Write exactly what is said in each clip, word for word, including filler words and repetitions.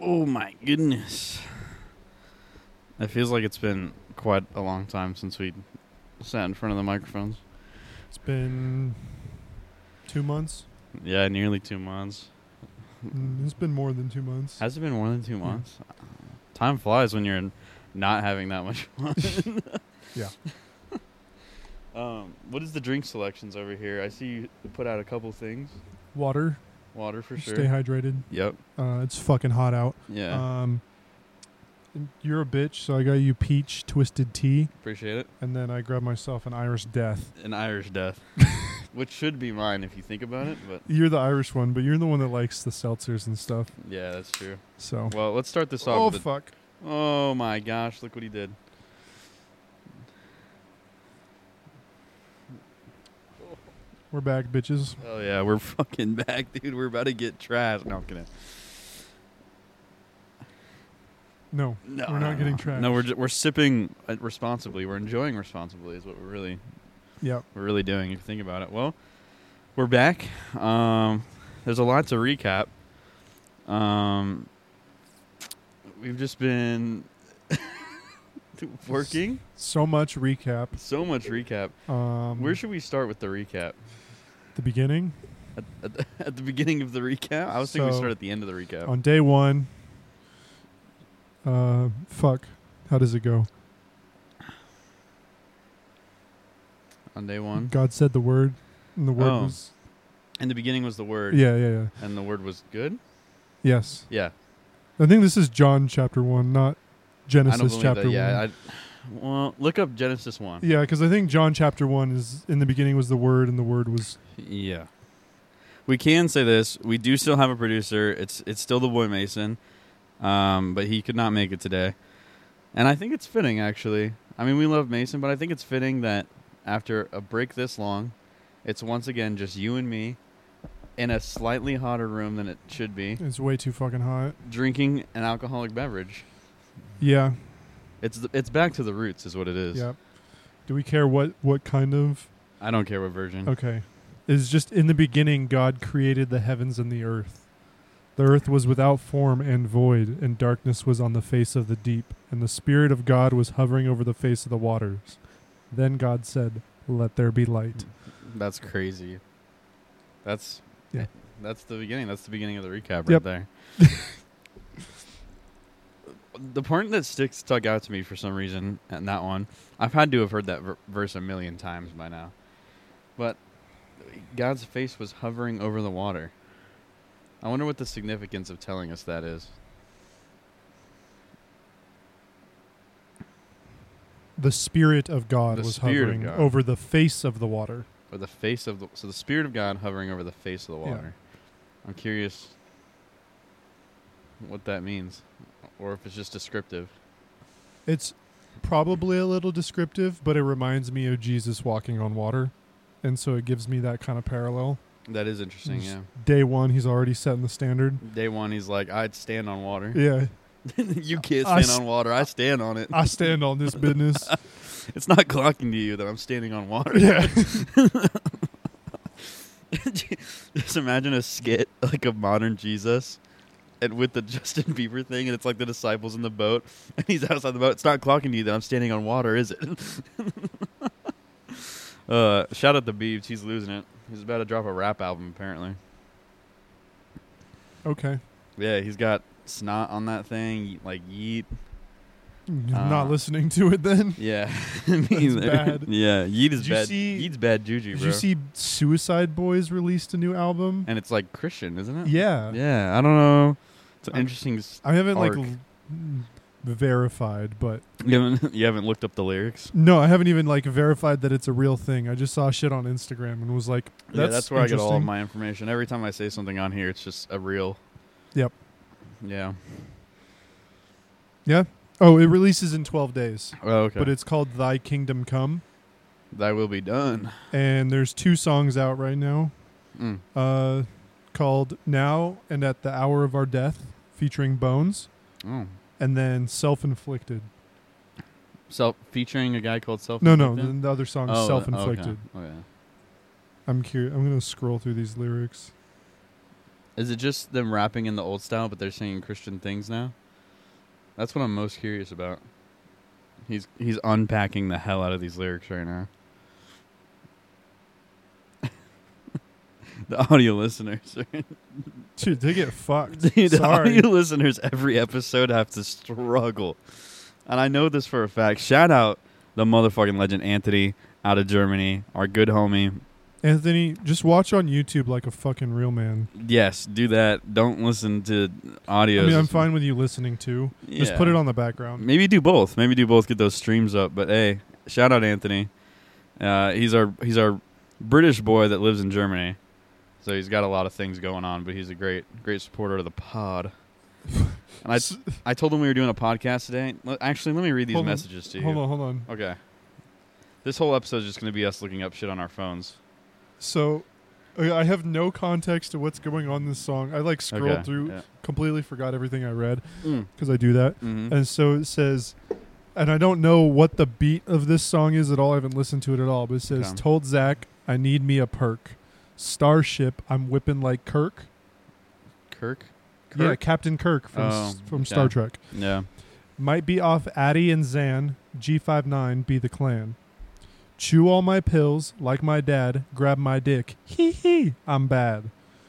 Oh my goodness. It feels like it's been quite a long time since we sat in front of the microphones. It's been two months. Yeah, nearly two months. Mm, it's been more than two months. Has it been more than two months? Yeah. Time flies when you're not having that much fun. Yeah. Um, what is the drink selections over here? I see you put out a couple things. Water. Water for sure. Stay hydrated. Yep. Uh, it's fucking hot out. Yeah. Um, you're a bitch, so I got you peach twisted tea, Appreciate it. and then I grabbed myself an Irish Death. An Irish Death. Which should be mine if you think about it, but You're the Irish one, but you're the one that likes the seltzers and stuff. yeah, that's true. So. Well, let's start this off Oh with a- fuck! Oh my gosh, look what he did. We're back, bitches. Oh yeah, we're fucking back, dude. We're about to get trashed. No, I'm kidding. No, No, we're no, not getting no. trashed. No, we're ju- we're sipping uh, responsibly. We're enjoying responsibly is what we're really Yep. we're really doing. If you think about it. Well, we're back. Um, there's a lot to recap. Um, we've just been working. So much recap. So much recap. Um, Where should we start with the recap? the beginning? At, at, the, at the beginning of the recap? I was thinking we So, start at the end of the recap. On day one. Uh, fuck. How does it go? On day one. God said the word, and the word Oh. was. In the beginning was the word. Yeah, yeah, yeah. And the word was good? Yes. Yeah. I think this is John chapter one, not I don't Genesis believe chapter that. Yeah. one. I, well, look up Genesis one. Yeah, because I think John chapter one is in the beginning was the word, and the word was. Yeah. We can say this. We do still have a producer. It's it's still the boy Mason. Um, but he could not make it today. And I think it's fitting, actually. I mean, we love Mason, but I think it's fitting that after a break this long, it's once again just you and me in a slightly hotter room than it should be, It's way too fucking hot. drinking an alcoholic beverage. Yeah. It's th- it's back to the roots is what it is. Yep. Do we care what what kind of? I don't care what version. Okay. It's just in the beginning, God created the heavens and the earth. The earth was without form and void, and darkness was on the face of the deep, and the Spirit of God was hovering over the face of the waters. Then God said, "Let there be light." That's crazy. That's Yeah. That's the beginning. That's the beginning of the recap right Yep. there. The part that sticks stuck out to me for some reason, and that one, I've had to have heard that ver- verse a million times by now. But God's face was hovering over the water. I wonder what the significance of telling us that is. The Spirit of God The was Spirit of hovering God. over the face of the water. Or the face of the so the Spirit of God hovering over the face of the Yeah. water. I'm curious what that means, or if it's just descriptive. It's probably a little descriptive, but it reminds me of Jesus walking on water, and so it gives me that kind of parallel. That is interesting. Just Yeah. Day one, he's already setting the standard. Day one, he's like, I'd stand on water. Yeah, You can't I stand s- on water. I stand on it. I stand on this business. It's not clocking to you that I'm standing on water. Yeah. Just imagine a skit like a modern Jesus, and with the Justin Bieber thing, and it's like the disciples in the boat, and he's outside the boat. It's not clocking to you that I'm standing on water, is it? uh, shout out to Biebs. He's losing it. He's about to drop a rap album, apparently. Okay. Yeah, he's got snot on that thing, like yeet. You're Uh, not listening to it then? Yeah, me either. bad. Yeah, yeet is Did you bad. see- Yeet's bad juju, Did bro. you see Suicide Boys released a new album? And it's like Christian, isn't it? Yeah. Yeah, I don't know. It's an Um, interesting. s- I haven't arc. like l- verified, but You haven't you haven't looked up the lyrics. no, I haven't even like verified that it's a real thing. I just saw shit on Instagram and was like, that's yeah, that's where I get all of interesting. my information. Every time I say something on here, it's just a real. Yep. Yeah. Yeah. Oh, it releases in twelve days, Oh, okay. but it's called Thy Kingdom Come, Thy will be done. and there's two songs out right now, Mm. uh, called Now and At the Hour of Our Death, featuring Bones, Oh. and then Self-Inflicted. Self featuring a guy called Self. No, no, the, the other song is oh, Self-Inflicted. Okay. Oh yeah. I'm curious. I'm gonna scroll through these lyrics. Is it just them rapping in the old style, but they're saying Christian things now? That's what I'm most curious about. He's he's unpacking the hell out of these lyrics right now. The audio listeners, are Dude, they get fucked. Dude, the Sorry. audio listeners every episode have to struggle, and I know this for a fact. Shout out the motherfucking legend Anthony out of Germany, our good homie. Anthony, just watch on YouTube like a fucking real man. Yes, do that. Don't listen to audio. I mean, I'm fine with you listening too. Yeah. Just put it on the background. Maybe do both. Maybe do both. Get those streams up. But hey, shout out Anthony. Uh, he's our he's our British boy that lives in Germany, so he's got a lot of things going on. But he's a great great supporter of the pod. And I I told him we were doing a podcast today. L- Actually, let me read these Hold on. messages to you. Hold on, hold on. Okay. This whole episode is just going to be us looking up shit on our phones. So, uh, I have no context to what's going on in this song. I like scrolled Okay, through, yeah. completely forgot everything I read Mm. because I do that. Mm-hmm. And so it says, and I don't know what the beat of this song is at all. I haven't listened to it at all. But it says, Okay. "Told Zach I need me a perk. Starship, I'm whipping like Kirk." Kirk? Yeah, Kirk? Captain Kirk from Oh, s- from okay. Star Trek. Yeah. Might be off Addy and Zan. G fifty-nine be the clan. Chew all my pills like my dad. Grab my dick. Hee hee. I'm bad.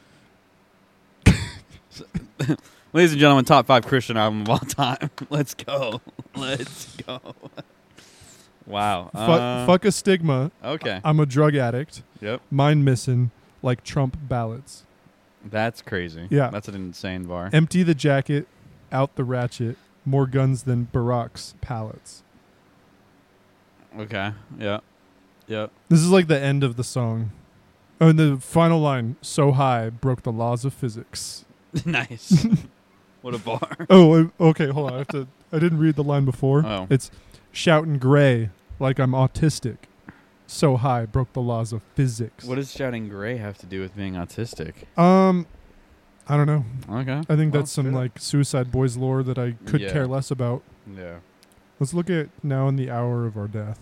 Ladies and gentlemen, top five Christian album of all time. Let's go. Let's go. Wow. Fuck, Uh, fuck a stigma. Okay. I'm a drug addict. Yep. Mine missing like Trump ballots. That's crazy. Yeah. That's an insane bar. Empty the jacket, out the ratchet. More guns than Barack's pallets. Okay. Yeah. Yep. This is like the end of the song. Oh, and the final line, so high, broke the laws of physics. Nice. What a bar. Oh, uh, okay, hold on. I have to. I didn't read the line before. Oh. It's shouting gray like I'm autistic. So high, broke the laws of physics. What does shouting gray have to do with being autistic? Um, I don't know. Okay. I think Well, that's some good. like Suicide Boys lore that I could Yeah. care less about. Yeah. Let's look at now in the hour of our death.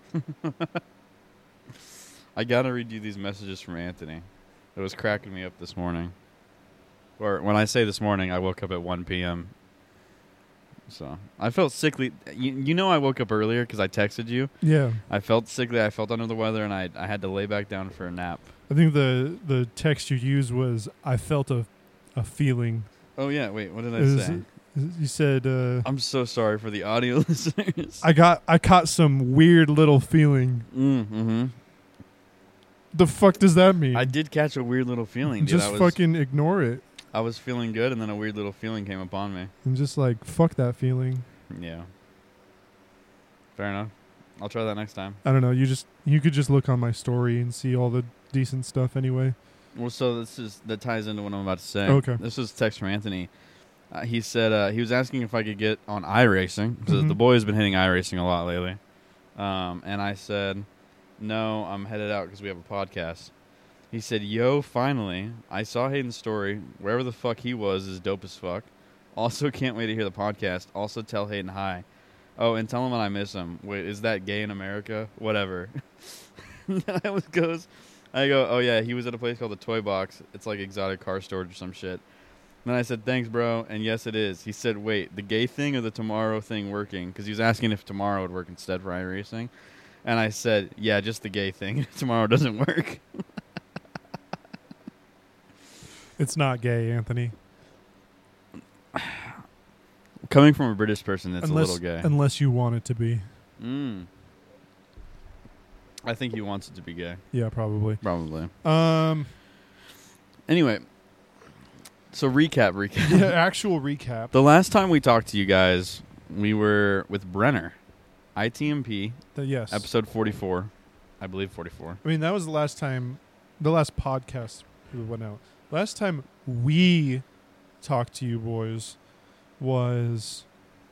I gotta read you these messages from Anthony. It was cracking me up this morning. Or when I say this morning, I woke up at one p.m. So I felt sickly. You, you know I woke up earlier because I texted you. Yeah, I felt sickly. I felt under the weather, and I I had to lay back down for a nap. I think the the text you used was I felt a a feeling. Oh yeah, wait. What did I Is- say? You said uh, I'm so sorry for the audio listeners. I got I caught some weird little feeling. Mm, mm-hmm. The fuck does that mean? I did catch a weird little feeling. Dude. Just I was, fucking ignore it I was feeling good, and then a weird little feeling came upon me. and just like fuck that feeling. Yeah. Fair enough. I'll try that next time. I don't know. You just you could just look on my story and see all the decent stuff anyway. Well, so this is that ties into what I'm about to say. Okay. This was a text from Anthony. Uh, he said uh, he was asking if I could get on iRacing because Mhm. the boy has been hitting iRacing a lot lately. Um, and I said, no, I'm headed out because we have a podcast. He said, yo, finally, I saw Hayden's story. Wherever the fuck he was is dope as fuck. Also, can't wait to hear the podcast. Also, tell Hayden hi. Oh, and tell him when I miss him. Wait, is that gay in America? Whatever. And then I was goes, I go, oh yeah, he was at a place called the Toy Box. It's like exotic car storage or some shit. And then I said, thanks, bro. And yes, it is. He said, wait, the gay thing or the tomorrow thing working? Because he was asking if tomorrow would work instead for iRacing. And I said, yeah, just the gay thing. Tomorrow doesn't work. It's not gay, Anthony. Coming from a British person, it's unless, a little gay. Unless you want it to be. Mm. I think he wants it to be gay. Yeah, probably. Probably. Um, Anyway, so recap, recap. yeah, actual recap. The last time we talked to you guys, we were with Brenner, I T M P, The, yes. episode forty-four. I believe forty-four. I mean, that was the last time, the last podcast we went out. Last time we talked to you boys was.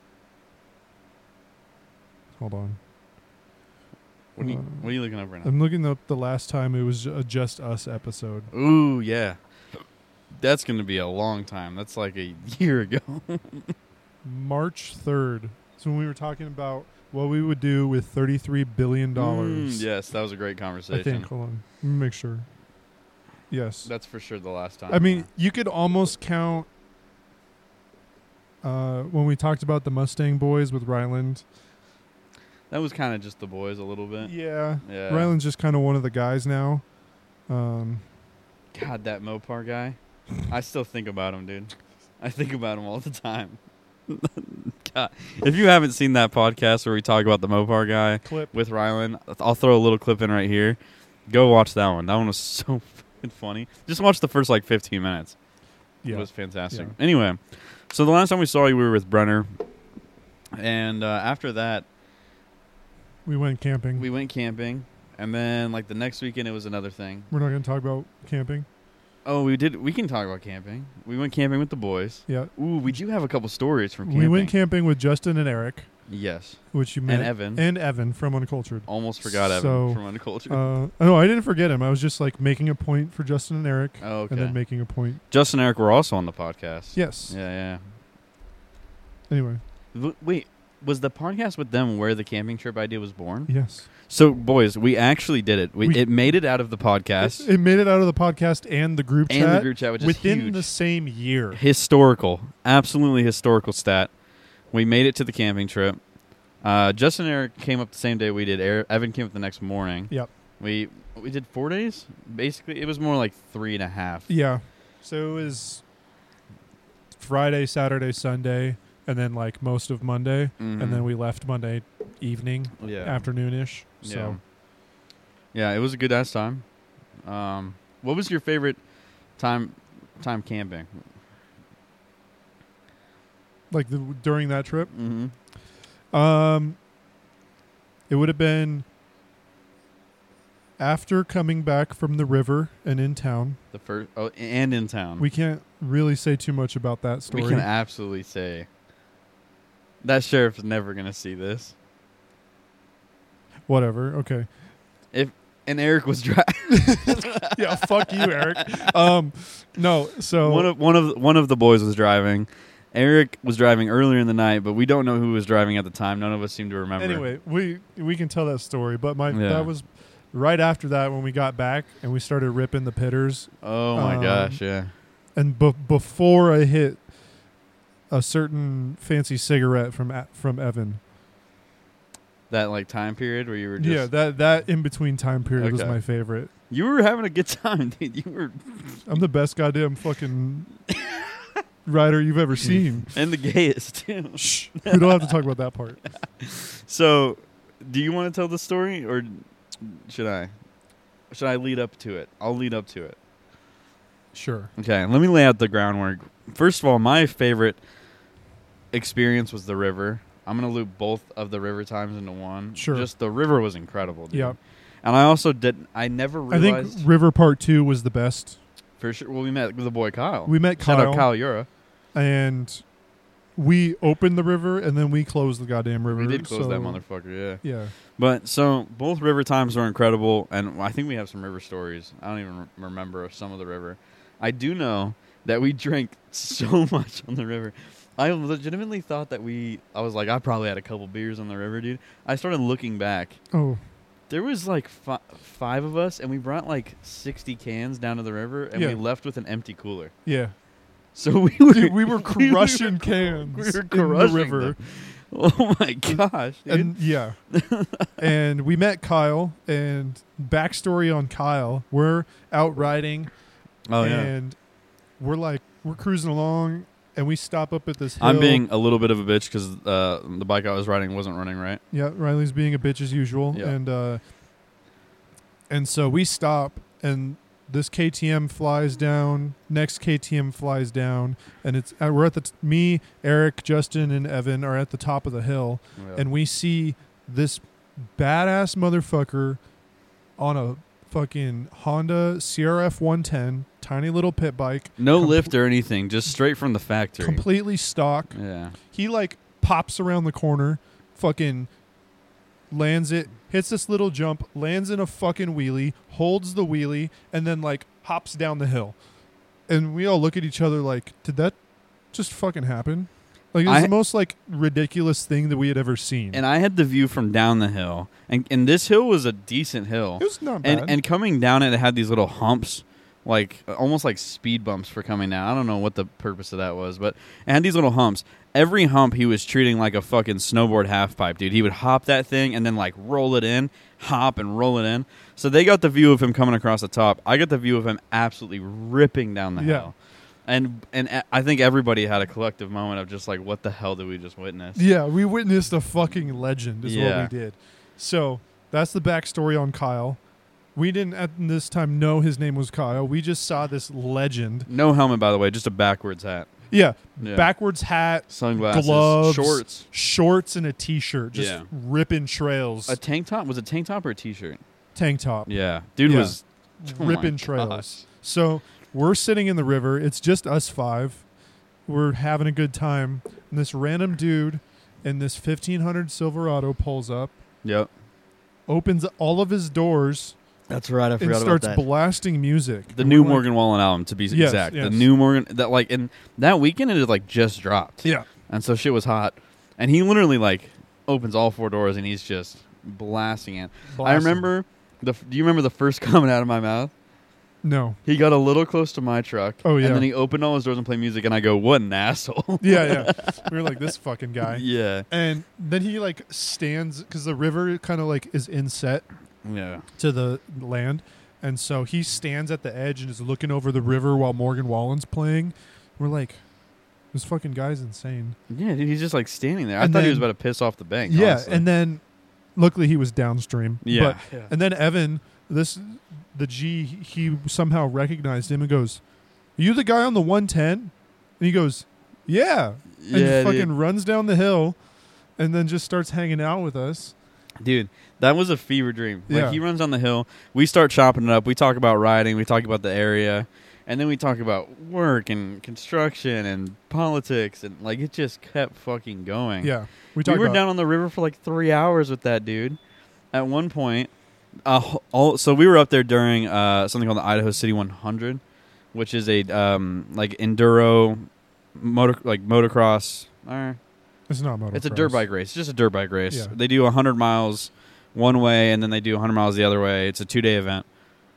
Hold on. What are you, Uh, what are you looking up right now? I'm looking up the last time it was a Just Us episode. Ooh, yeah. That's going to be a long time. That's like a year ago. March third. So when we were talking about what we would do with thirty-three billion dollars. Mm, yes, that was a great I conversation. think. Hold on. Let me make sure. Yes. That's for sure the last time. I mean, yeah. you could almost count uh, when we talked about the Mustang Boys with Ryland. That was kind of just the boys a little bit. Yeah. Yeah. Ryland's just kind of one of the guys now. Um, God, that Mopar guy. I still think about him, dude. I think about him all the time. God. If you haven't seen that podcast where we talk about the Mopar guy clip. with Ryland, I'll throw a little clip in right here. Go watch that one. That one was so fucking funny. Just watch the first like fifteen minutes. Yeah. It was fantastic. Yeah. Anyway, so the last time we saw you, we were with Brenner. And uh, after that, We went camping. we went camping. And then like the next weekend, it was another thing. We're not going to talk about camping. Oh, we did. We can talk about camping. We went camping with the boys. Yeah. Ooh, we do have a couple stories from camping. We went camping with Justin and Eric, Yes. which you met. And Evan. And Evan from Uncultured. Almost forgot Evan So, from Uncultured. Uh, no, I didn't forget him. I was just like making a point for Justin and Eric, oh, okay. and then making a point. Justin and Eric were also on the podcast. Yes. Yeah, yeah. Anyway. W- wait, was the podcast with them where the camping trip idea was born? Yes. So, boys, we actually did it. We, We- it made it out of the podcast It, it made it out of the podcast and the group and chat the group chat, which within is huge. the same year. Historical. Absolutely historical stat. We made it to the camping trip. Uh, Justin and Eric came up the same day we did. Er- Evan came up the next morning. Yep. We we did four days? Basically, it was more like three and a half. Yeah. So it was Friday, Saturday, Sunday, and then like most of Monday, Mhm. and then we left Monday evening, yeah. afternoonish. Yeah. So Yeah, it was a good ass time. Um, what was your favorite time time camping? like the, during that trip, Mm-hmm. um, it would have been after coming back from the river and in town. The first, oh, and in town. We can't really say too much about that story. We can absolutely say that sheriff's never gonna see this. Whatever. Okay. And Eric was driving. Yeah. Fuck you, Eric. Um, no. So one of one of one of the boys was driving. Eric was driving earlier in the night, but we don't know who was driving at the time. None of us seem to remember. anyway, we we can tell that story, but my Yeah. that was right after that when we got back and we started ripping the pitters, Oh my Um, gosh, yeah. and b- before I hit a certain fancy cigarette from A- from Evan. That like time period where you were just Yeah, that that in between time period was Okay. my favorite. you were having a good time, dude. You were I'm the best goddamn fucking rider you've ever seen. and the gayest too. Shh, we don't have to talk about that part. So, do you want to tell the story, or should I? Should I lead up to it? I'll lead up to it. Sure. Okay, let me lay out the groundwork. First of all, my favorite experience was the river. I'm gonna loop both of the river times into one. Sure. Just the river was incredible, dude. Yeah. And I also did. I never I realized think River Part Two was the best. for sure. Well, we met with the boy Kyle. We met Shout Kyle, out Kyle Yura. and we opened the river and then we closed the goddamn river. We did close so- that motherfucker. Yeah. Yeah. But so both river times were incredible, and I think we have some river stories. I don't even re- remember of some of the river. I do know that we drank so much on the river. I legitimately thought that we. I was like, I probably had a couple beers on the river, dude. I started looking back. Oh, There was like fi- five of us, and we brought like sixty cans down to the river, and Yeah. we left with an empty cooler. yeah. So we were Dude, we were we crushing were- cans we were in crushing the river. them. Oh my gosh, dude. And yeah. And we met Kyle, and backstory on Kyle, we're out riding oh yeah. and we're like we're cruising along and we stop up at this hill. I'm being a little bit of a bitch because uh, the bike I was riding wasn't running right. Yeah, Riley's being a bitch as usual. Yeah. And uh and so we stop and this K T M flies down, next K T M flies down, and it's uh, we're at the t- me, Eric, Justin, and Evan are at the top of the hill, Yeah. and we see this badass motherfucker on a fucking Honda C R F one ten, tiny little pit bike, no com- lift or anything, just straight from the factory. completely stock. Yeah. He like pops around the corner, fucking lands it, hits this little jump, lands in a fucking wheelie, holds the wheelie, and then like hops down the hill. And we all look at each other like, did that just fucking happen? Like it was I- the most like ridiculous thing that we had ever seen. And I had the view from down the hill, and and this hill was a decent hill. it was not bad. And and coming down it, it had these little humps like almost like speed bumps for coming down. I don't know what the purpose of that was, but it had these little humps. Every hump he was treating like a fucking snowboard half pipe, dude. He would hop that thing and then like roll it in, hop and roll it in. So they got the view of him coming across the top. I got the view of him absolutely ripping down the Yeah. hill. And and I think everybody had a collective moment of just like, what the hell did we just witness? Yeah, we witnessed a fucking legend is Yeah. what we did. So that's the backstory on Kyle. We didn't at this time know his name was Kyle. We just saw this legend. No helmet, by the way, just a backwards hat. Yeah, Yeah. backwards hat, Sunglasses, gloves, shorts. shorts, and a t-shirt, just Yeah. ripping trails. A tank top? Was it tank top or a t-shirt? Tank top, Yeah. Dude Yeah. was oh my ripping gosh. trails. So we're sitting in the river. It's just us five. We're having a good time. And this random dude in this fifteen hundred Silverado pulls up, Yep. opens all of his doors, That's right. I and forgot starts about that. blasting music. The And new we're like- Morgan Wallen album, to be Yes, exact. yes. The new Morgan, that like, and that weekend it had like just dropped. Yeah. And so shit was hot. And he literally like opens all four doors and he's just blasting it. I Blasting. remember, the. do you remember the first comment out of my mouth? No. He got a little close to my truck. Oh, yeah. And then he opened all his doors and played music, and I go, what an asshole. Yeah, yeah. We were like, this fucking guy. Yeah. And then he like stands because the river kind of like is inset Yeah. to the land, and so he stands at the edge and is looking over the river while Morgan Wallen's playing. We're like, this fucking guy's insane. Yeah, dude, he's just like standing there. I And thought he then- was about to piss off the bank. Yeah, honestly. and then luckily he was downstream. Yeah. But, and then Evan, this the G, he somehow recognized him and goes, "Are you the guy on the one ten?" And he goes, "Yeah." And yeah, fucking dude. runs down the hill, and then just starts hanging out with us. Dude, that was a fever dream. Like, Yeah. he runs on the hill. We start chopping it up. We talk about riding. We talk about the area. And then we talk about work and construction and politics. And, like, it just kept fucking going. Yeah, we We talked were about down on the river for, like, three hours with that dude. At one point, uh, all, so we were up there during uh, something called the Idaho City one hundred, which is a, um, like, enduro, motor, like, motocross. Uh, It's not motocross. it's a dirt bike race. It's just a dirt bike race. Yeah. They do one hundred miles one way, and then they do one hundred miles the other way. It's a two-day event.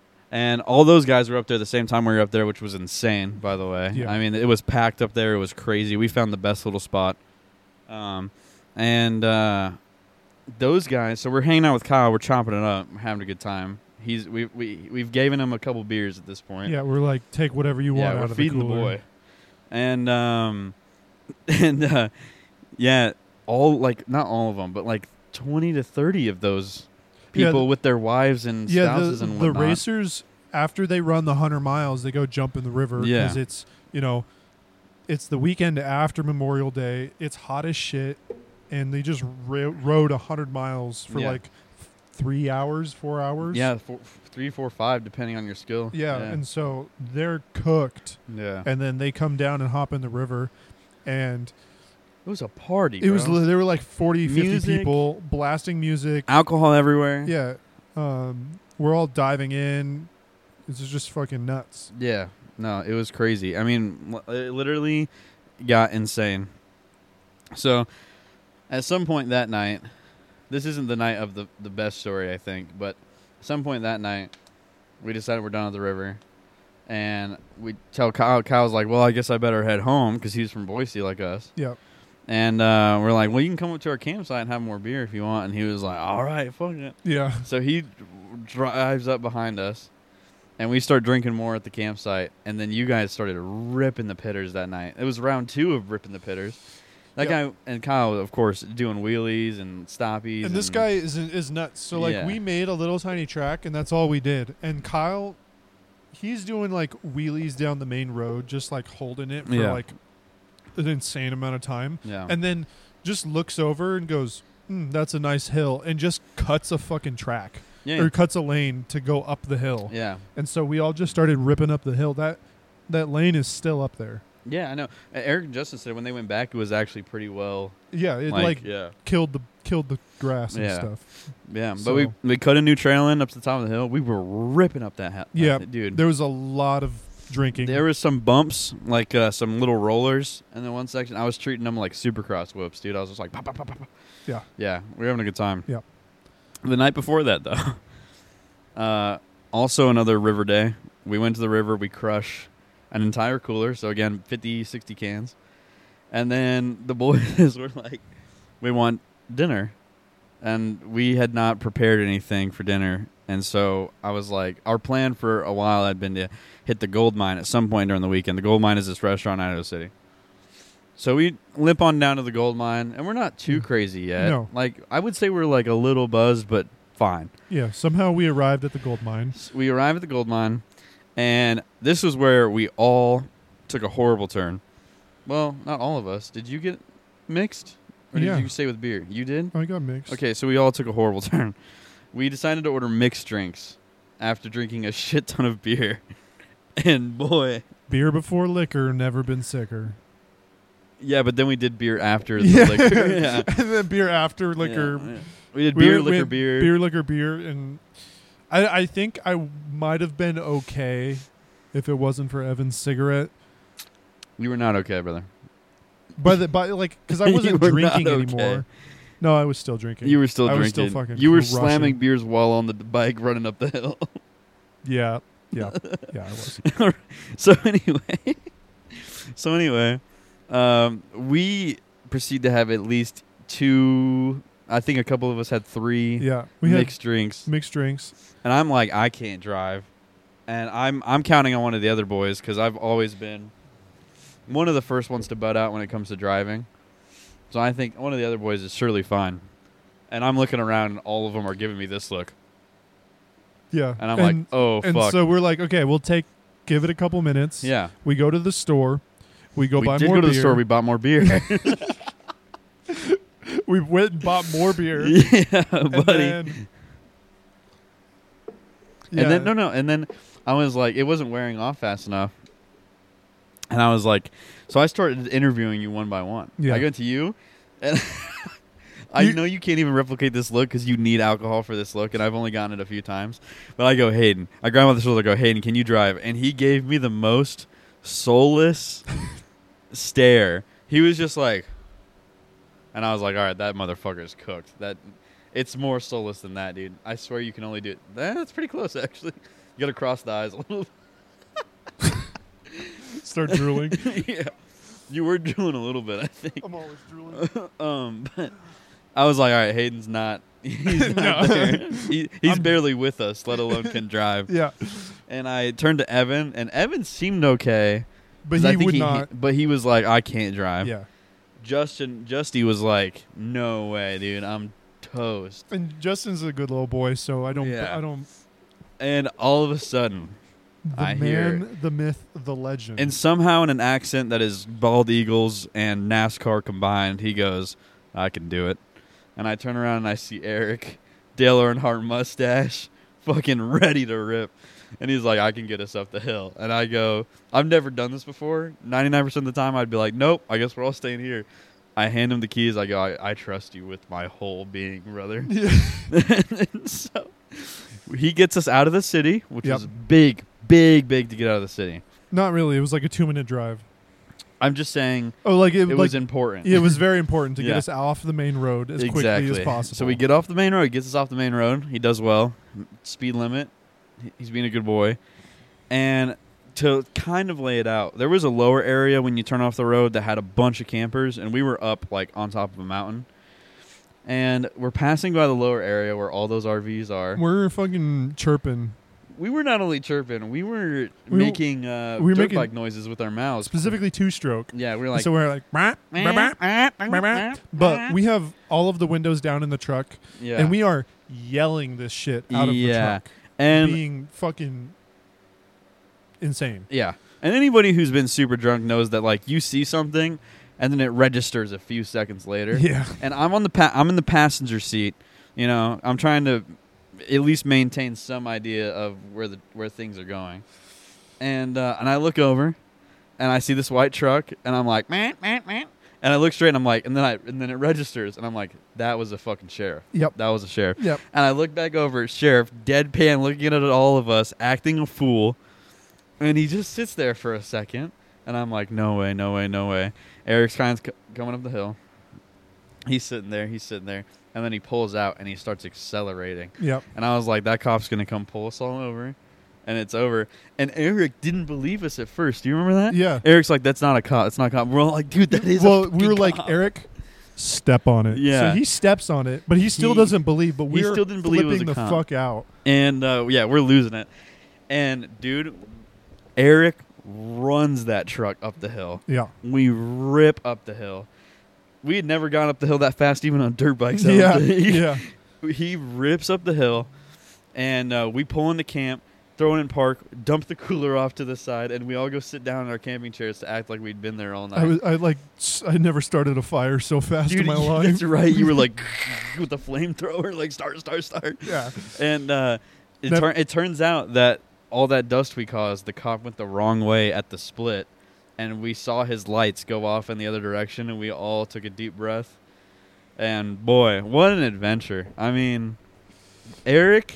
And all those guys were up there the same time we were up there, which was insane, by the way. Yeah. I mean, it was packed up there. It was crazy. We found the best little spot. Um, and uh, those guys, so we're hanging out with Kyle. We're chopping it up. We're having a good time. He's we, we, we've given him a couple beers at this point. Yeah, we're like, take whatever you Yeah, want we're out of feeding the the, cooler. boy. And, um, and uh, yeah, all, like, not all of them, but like twenty to thirty of those Yeah, people the- with their wives and Yeah, spouses the, and the whatnot. racers, after they run the one hundred miles, they go jump in the river Yeah. because it's, you know, it's the weekend after Memorial Day. It's hot as shit, and they just ro- rode one hundred miles for Yeah. like f- three hours, four hours. Yeah, four, three, four, five, depending on your skill. Yeah, yeah. and so they're cooked, yeah. and then they come down and hop in the river, and It was a party. it was bro. li- there were like forty, fifty Music. people blasting music. alcohol everywhere. Yeah, um, we're all diving in. This is just fucking nuts. Yeah. No, it was crazy. I mean, l- it literally got insane. So, at some point that night, this isn't the night of the, the best story, I think, but at some point that night, we decided we're done at the river. And we tell Kyle, Kyle's like, well, I guess I better head home because he's from Boise like us. Yeah. And uh, we're like, well, you can come up to our campsite and have more beer if you want. And he was like, all right, fuck it. Yeah. So he drives up behind us, and we start drinking more at the campsite. And then you guys started ripping the pitters that night. It was round two of ripping the pitters. That Yeah. guy and Kyle, of course, doing wheelies and stoppies. And this guy is is nuts. So like Yeah. we made a little tiny track, and that's all we did. And Kyle, he's doing like wheelies down the main road, just like holding it for Yeah. like an insane amount of time, Yeah. and then just looks over and goes, mm, "That's a nice hill," and just cuts a fucking track yeah. or cuts a lane to go up the hill. yeah. And so we all just started ripping up the hill. That that lane is still up there. Yeah, I know. Uh, Eric and Justin said when they went back, it was actually pretty well. Yeah, it Like, like, yeah. killed the killed the grass and Yeah. stuff. Yeah, but So- we we cut a new trail in up to the top of the hill. We were ripping up that, ha- Yeah, that dude. There was a lot of drinking. There was some bumps, like uh, some little rollers in the one section. I was treating them like supercross whoops, dude. I was just like, pop, pop, pop, pop. Yeah. Yeah, we were having a good time. Yeah. The night before that, though, uh, also another river day. We went to the river. We crush an entire cooler. So, again, fifty, sixty cans. And then the boys were like, we want dinner. And we had not prepared anything for dinner. And so I was like, our plan for a while had been to hit the Gold Mine at some point during the weekend. The Gold Mine is this restaurant in Idaho City. So we limp on down to the Gold Mine, and we're not too crazy yet. No. Like, I would say we're like a little buzzed, but fine. Yeah, somehow we arrived at the gold mine. We arrived at the Gold Mine, and this was where we all took a horrible turn. Well, not all of us. Did you get mixed? Or Yeah. did you stay with beer? You did? I got mixed. Okay, so we all took a horrible turn. We decided to order mixed drinks after drinking a shit ton of beer. And boy. Beer before liquor, never been sicker. Yeah, but then we did beer after the Yeah. liquor. Yeah. And then beer after liquor. Yeah, yeah. We did We beer, were- we liquor, had beer. Beer, liquor, beer. And I, I think I might have been okay if it wasn't for Evan's cigarette. We were not okay, brother. By the, by, like, because I You wasn't were drinking not okay. anymore. No, I was still drinking. You were still I drinking. was still fucking you were crushing. slamming beers while on the bike running up the hill. Yeah. Yeah. Yeah, I was. so anyway, so anyway, um, we proceed to have at least two. I think a couple of us had three Yeah. We mixed drinks, had mixed drinks. and I'm like, I can't drive, and I'm I'm counting on one of the other boys because I've always been one of the first ones to butt out when it comes to driving. So I think one of the other boys is surely fine, and I'm looking around, and all of them are giving me this look, Yeah. and I'm like, oh and fuck, so we're like, okay, we'll take, give it a couple minutes. yeah. We go to the store. We go we buy did more go to beer. the store. We bought more beer. we went and bought more beer. yeah, and buddy. Then, yeah. And then no, no, and then I was like, it wasn't wearing off fast enough, and I was like, so I started interviewing you one by one. Yeah. I go to you, and I You- know you can't even replicate this look because you need alcohol for this look, and I've only gotten it a few times. But I go, Hayden. I grab him on the shoulder. I go, Hayden, can you drive? And he gave me the most soulless stare. He was just like, and I was like, all right, that motherfucker's cooked. That it's more soulless than that, dude. I swear you can only do it. That's pretty close, actually. You got to cross the eyes a little. Start drooling. yeah, you were drooling a little bit, I think. I'm always drooling. um, but I was like, all right, Hayden's not. He's not No. there. He, he's I'm- barely with us, let alone can drive. Yeah. And I turned to Evan, and Evan seemed okay. But 'cause I he think would he, not. But he was like, I can't drive. Yeah. Justin, Justy was like, no way, dude, I'm toast. And Justin's a good little boy, so I don't. Yeah. I don't. And all of a sudden, The I man, hear the myth, the legend. and somehow in an accent that is bald eagles and NASCAR combined, he goes, I can do it. And I turn around and I see Eric, Dale Earnhardt mustache, fucking ready to rip. And he's like, I can get us up the hill. And I go, I've never done this before. ninety-nine percent of the time, I'd be like, nope, I guess we're all staying here. I hand him the keys. I go, I, I trust you with my whole being, brother. Yeah. And so he gets us out of the city, which Yep. is big, big, big to get out of the city. Not really. It was like a two-minute drive. I'm just saying Oh, like it, it like, was important. it was very important to Yeah. get us off the main road as exactly. quickly as possible. So we get off the main road. He gets us off the main road. He does well. Speed limit. He- He's being a good boy. And to kind of lay it out, there was a lower area when you turn off the road that had a bunch of campers, and we were up like on top of a mountain. And we're passing by the lower area where all those R Vs are. We're fucking chirping. We were not only chirping, we were We were- making uh, we were dirt making- bike noises with our mouths. Specifically two-stroke. Yeah, we were like, so we're like, "Bah, bah, bah, bah, bah." but we have all of the windows down in the truck, yeah, and we are yelling this shit out of the Yeah. truck, and being fucking insane. yeah, and anybody who's been super drunk knows that like you see something, and then it registers a few seconds later. Yeah, And I'm on the pa- I'm in the passenger seat. You know, I'm trying to at least maintain some idea of where the where things are going. And uh, and I look over, and I see this white truck, and I'm like, man, man, man. And I look straight, and I'm like, and then I and then it registers, and I'm like, that was a fucking sheriff. Yep. That was a sheriff. yep. And I look back over, sheriff, deadpan, looking at all of us, acting a fool. And he just sits there for a second, and I'm like, no way, no way, no way. Eric's kind of c- coming up the hill. He's sitting there, he's sitting there, and then he pulls out, and he starts accelerating. Yep. And I was like, that cop's going to come pull us all over. and it's over. And Eric didn't believe us at first. Do you remember that? Yeah. Eric's like, "That's not a cop. It's not a cop." We're all like, "Dude, that is." Well, a we were fucking like, cop." Eric, step on it. Yeah. So he steps on it, but he still He- doesn't believe. But he we're still didn't believe it was flipping a the cop. fuck out. And uh, yeah, we're losing it. And dude, Eric runs that truck up the hill. Yeah. We rip up the hill. We had never gone up the hill that fast, even on dirt bikes. I don't Yeah. think. Yeah. He rips up the hill, and uh, we pull into camp, throw it in park, dump the cooler off to the side, and we all go sit down in our camping chairs to act like we'd been there all night. I was I like s- I never started a fire so fast Dude, in my life. that's right. You were like with the flamethrower, like start, start, start. Yeah. And uh, it, Never- tur- it turns out that all that dust we caused, the cop went the wrong way at the split, and we saw his lights go off in the other direction, and we all took a deep breath. And boy, what an adventure! I mean, Eric,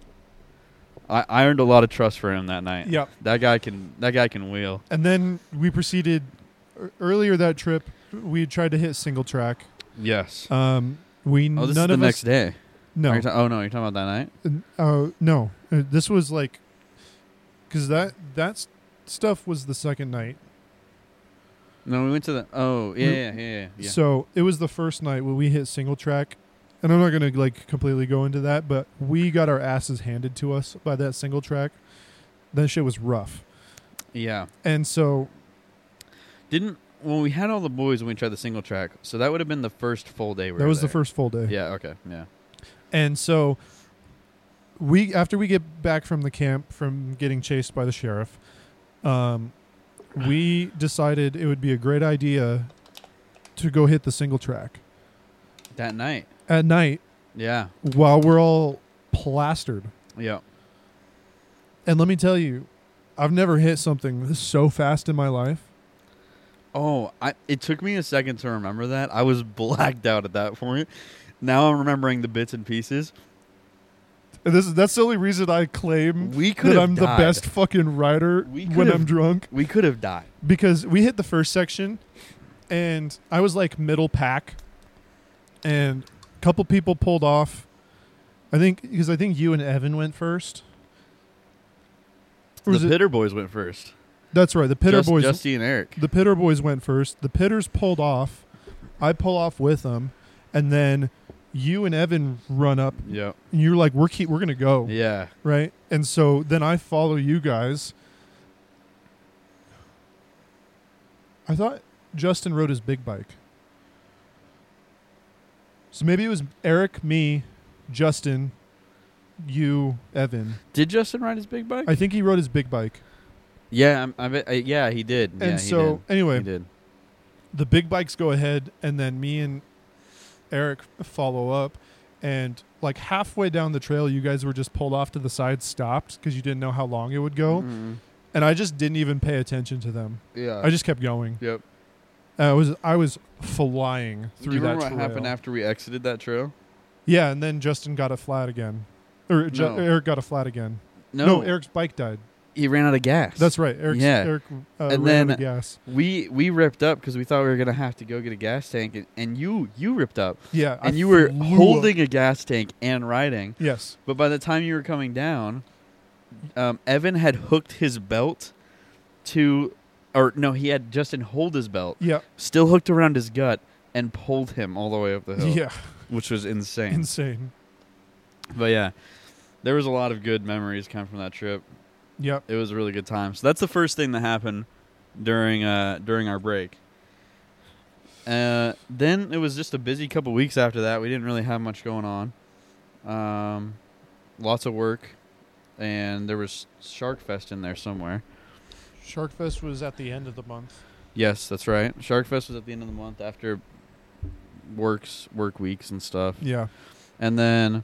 I, I earned a lot of trust for him that night. Yep. That guy can that guy can wheel. And then we proceeded er- earlier that trip. We had tried to hit single track. Yes. Um, we oh, this none is of the us next day. no. Are you ta- oh no, you're talking about that night. Uh, no, Uh, this was like, because that that s- stuff was the second night. No, we went to the. Oh yeah, We- yeah, yeah, yeah. yeah. So it was the first night when we hit single track, and I'm not gonna like completely go into that, but we got our asses handed to us by that single track. That shit was rough, yeah. and so Didn't well, we had all the boys when we tried the single track, so that would have been the first full day. We that were was the there. first full day. Yeah. Okay. Yeah. And so we after we get back from the camp from getting chased by the sheriff, um, we decided it would be a great idea to go hit the single track That night. at night Yeah. while we're all plastered. Yeah. And let me tell you, I've never hit something so fast in my life. Oh, I. It took me a second to remember that. I was blacked out at that point. Now I'm remembering the bits and pieces. And this is that's the only reason I claim We could that have I'm died. the best fucking rider We when could I'm have- drunk. We could have died. Because we hit the first section and I was like middle pack and a couple people pulled off. I think because I think you and Evan went first. Or The was it- Pitter boys went first. That's right. The Pitter Just, boys Justy and Eric. the Pitter boys went first. The Pitters pulled off. I pull off with them and then you and Evan run up Yeah. and you're like we're keep we're going to go. Yeah. Right? And so then I follow you guys. I thought Justin rode his big bike. So maybe it was Eric, me, Justin, you, Evan. Did Justin ride his big bike? I think he rode his big bike. yeah. I'm- I bet. I, yeah, he did. And yeah, so, he did. anyway, he did. the big bikes go ahead, and then me and Eric follow up. And like halfway down the trail, you guys were just pulled off to the side, stopped because you didn't know how long it would go. Mhm. And I just didn't even pay attention to them. Yeah. I just kept going. Yep. I was I was flying through Do you that remember what trail. happened after we exited that trail? Yeah, and then Justin got a flat again, or Ju- No. Eric got a flat again. No, No, Eric's bike died. he ran out of gas. That's right. Eric's, Yeah. Eric uh, And ran then- out of gas. We we ripped up because we thought we were gonna have to go get a gas tank, and, and you you ripped up, Yeah, I and you were flew holding up. a gas tank and riding. Yes. But by the time you were coming down, um, Evan had hooked his belt to, or no, he had Justin hold his belt, Yeah. still hooked around his gut, and pulled him all the way up the hill. Yeah. Which was insane. Insane. But yeah, there was a lot of good memories coming from that trip. Yep. It was a really good time. So that's the first thing that happened during uh, during our break. Uh, then it was just a busy couple weeks after that. We didn't really have much going on. Um, lots of work, and there was Shark Fest in there somewhere. Sharkfest was at the end of the month. Yes, that's right. Shark Fest was at the end of the month after works work weeks and stuff. Yeah. And then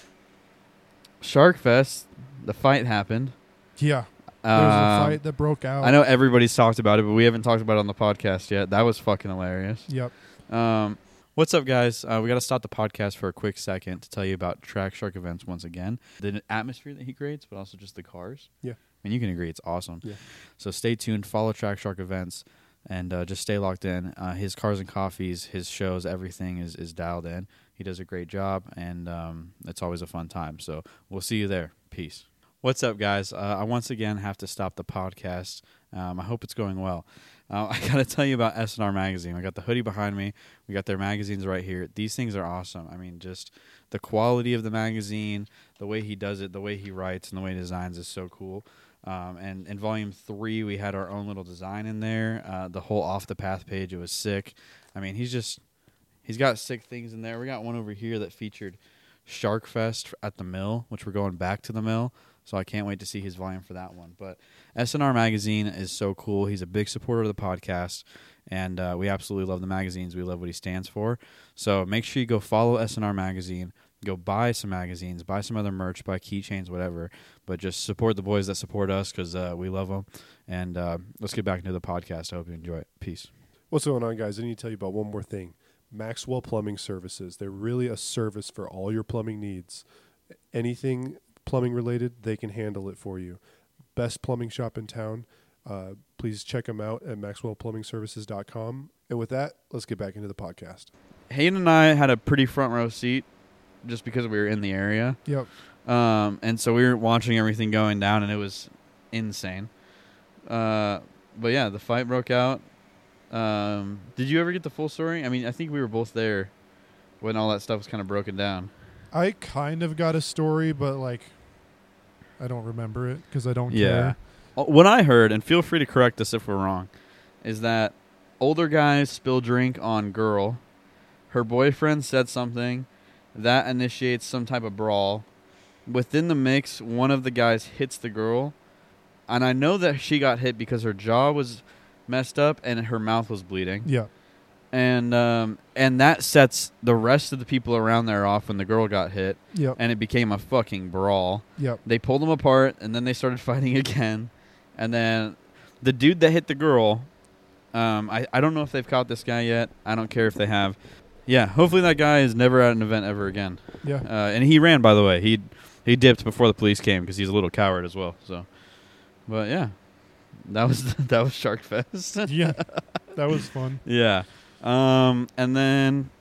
Shark Fest, the fight happened. Yeah. There was a Um, fight that broke out. I know everybody's talked about it, but we haven't talked about it on the podcast yet. That was fucking hilarious. Yep. Um, what's up, guys? Uh, we got to stop the podcast for a quick second to tell you about Track Shark events once again. The atmosphere that he creates, but also just the cars. Yeah. And you can agree it's awesome. Yeah. So stay tuned, follow Track Shark events, and uh, just stay locked in. Uh, his Cars and Coffees, his shows, everything is, is dialed in. He does a great job, and um, it's always a fun time. So we'll see you there. Peace. What's up, guys? Uh, I once again have to stop the podcast. Um, I hope it's going well. Uh, I got to tell you about S N R Magazine. I got the hoodie behind me. We got their magazines right here. These things are awesome. I mean, just the quality of the magazine, the way he does it, the way he writes, and the way he designs is so cool. Um, and in volume three, we had our own little design in there. Uh, the whole Off the Path page, it was sick. I mean, he's just, he's got sick things in there. We got one over here that featured Shark Fest at the mill, which we're going back to the mill. So I can't wait to see his volume for that one. But S N R Magazine is so cool. He's a big supporter of the podcast, and uh, we absolutely love the magazines. We love what he stands for. So make sure you go follow S N R Magazine. Go buy some magazines, buy some other merch, buy keychains, whatever. But just support the boys that support us because uh, we love them. And uh, let's get back into the podcast. I hope you enjoy it. Peace. What's going on, guys? I need to tell you about one more thing. Maxwell Plumbing Services. They're really a service for all your plumbing needs. Anything plumbing related, they can handle it for you. Best plumbing shop in town. Uh, please check them out at maxwell plumbing services dot com. And with that, let's get back into the podcast. Hayden and I had a pretty front row seat just because we were in the area. Yep. Um, and so we were watching everything going down, and it was insane. Uh, but yeah, the fight broke out. Um, did you ever get the full story? I mean, I think we were both there when all that stuff was kind of broken down. I kind of got a story, but like, I don't remember it because I don't Yeah. care. Uh, What I heard, and feel free to correct us if we're wrong, is that older guys spill drink on girl. Her boyfriend said something. That initiates some type of brawl. Within the mix, one of the guys hits the girl. And I know that she got hit because her jaw was messed up and her mouth was bleeding. Yeah. And um, and that sets the rest of the people around there off when the girl got hit. Yep. And it became a fucking brawl. Yep. They pulled them apart, and then they started fighting again. And then the dude that hit the girl, um, I, I don't know if they've caught this guy yet. I don't care if they have. Yeah, hopefully that guy is never at an event ever again. Yeah. Uh, and he ran, by the way. He he dipped before the police came because he's a little coward as well. So, but yeah, that was that was Shark Fest. Yeah. That was fun. Yeah. Um, and then,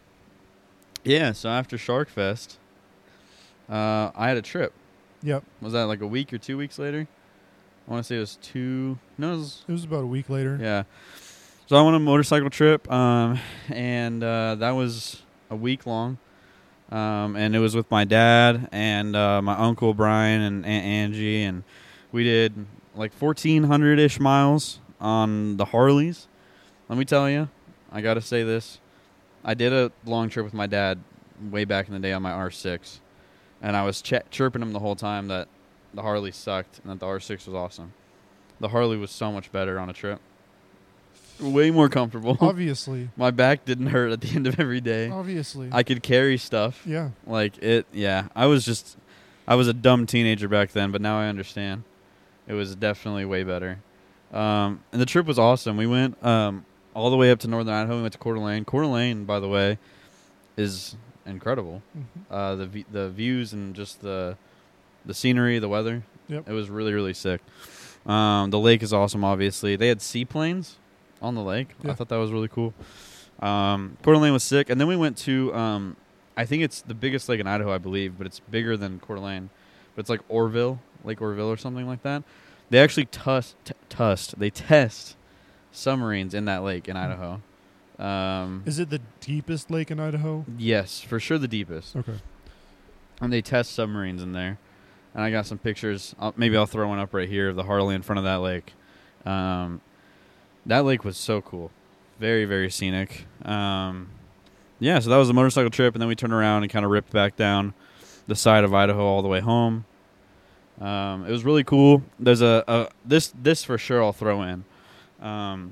yeah, so after Shark Fest, uh, I had a trip. Yep. Was that like a week or two weeks later? I want to say it was two. No, it was, It was about a week later. yeah. So I went on a motorcycle trip, um, and uh, that was a week long. Um, and it was with my dad and uh, my uncle Brian and Aunt Angie, and we did like fourteen hundred ish miles on the Harleys. Let me tell you, I got to say this. I did a long trip with my dad way back in the day on my R six, and I was ch- chirping him the whole time that the Harley sucked and that the R six was awesome. The Harley was so much better on a trip. Way more comfortable. Obviously. My back didn't hurt at the end of every day. Obviously. I could carry stuff. yeah. Like it, yeah. I was just, I was a dumb teenager back then, but now I understand. It was definitely way better. Um, and the trip was awesome. We went um, all the way up to northern Idaho. We went to Coeur d'Alene. Coeur d'Alene, by the way, is incredible. Mm-hmm. Uh, the v- the views and just the the scenery, the weather. Yep. It was really, really sick. Um, the lake is awesome, obviously. They had seaplanes on the lake. Yeah. I thought that was really cool. Um, Coeur d'Alene was sick. And then we went to, um, I think it's the biggest lake in Idaho, I believe, but it's bigger than Coeur d'Alene. But it's like Orville, Lake Orville or something like that. They actually tust, t- tust, they test submarines in that lake in Idaho. Um, Is it the deepest lake in Idaho? yes, for sure the deepest. Okay. And they test submarines in there. And I got some pictures. I'll, maybe I'll throw one up right here of the Harley in front of that lake. Um, that lake was so cool. Very, very scenic. Um, yeah, so that was a motorcycle trip. And then we turned around and kind of ripped back down the side of Idaho all the way home. Um, it was really cool. There's a, a this this for sure I'll throw in. Um,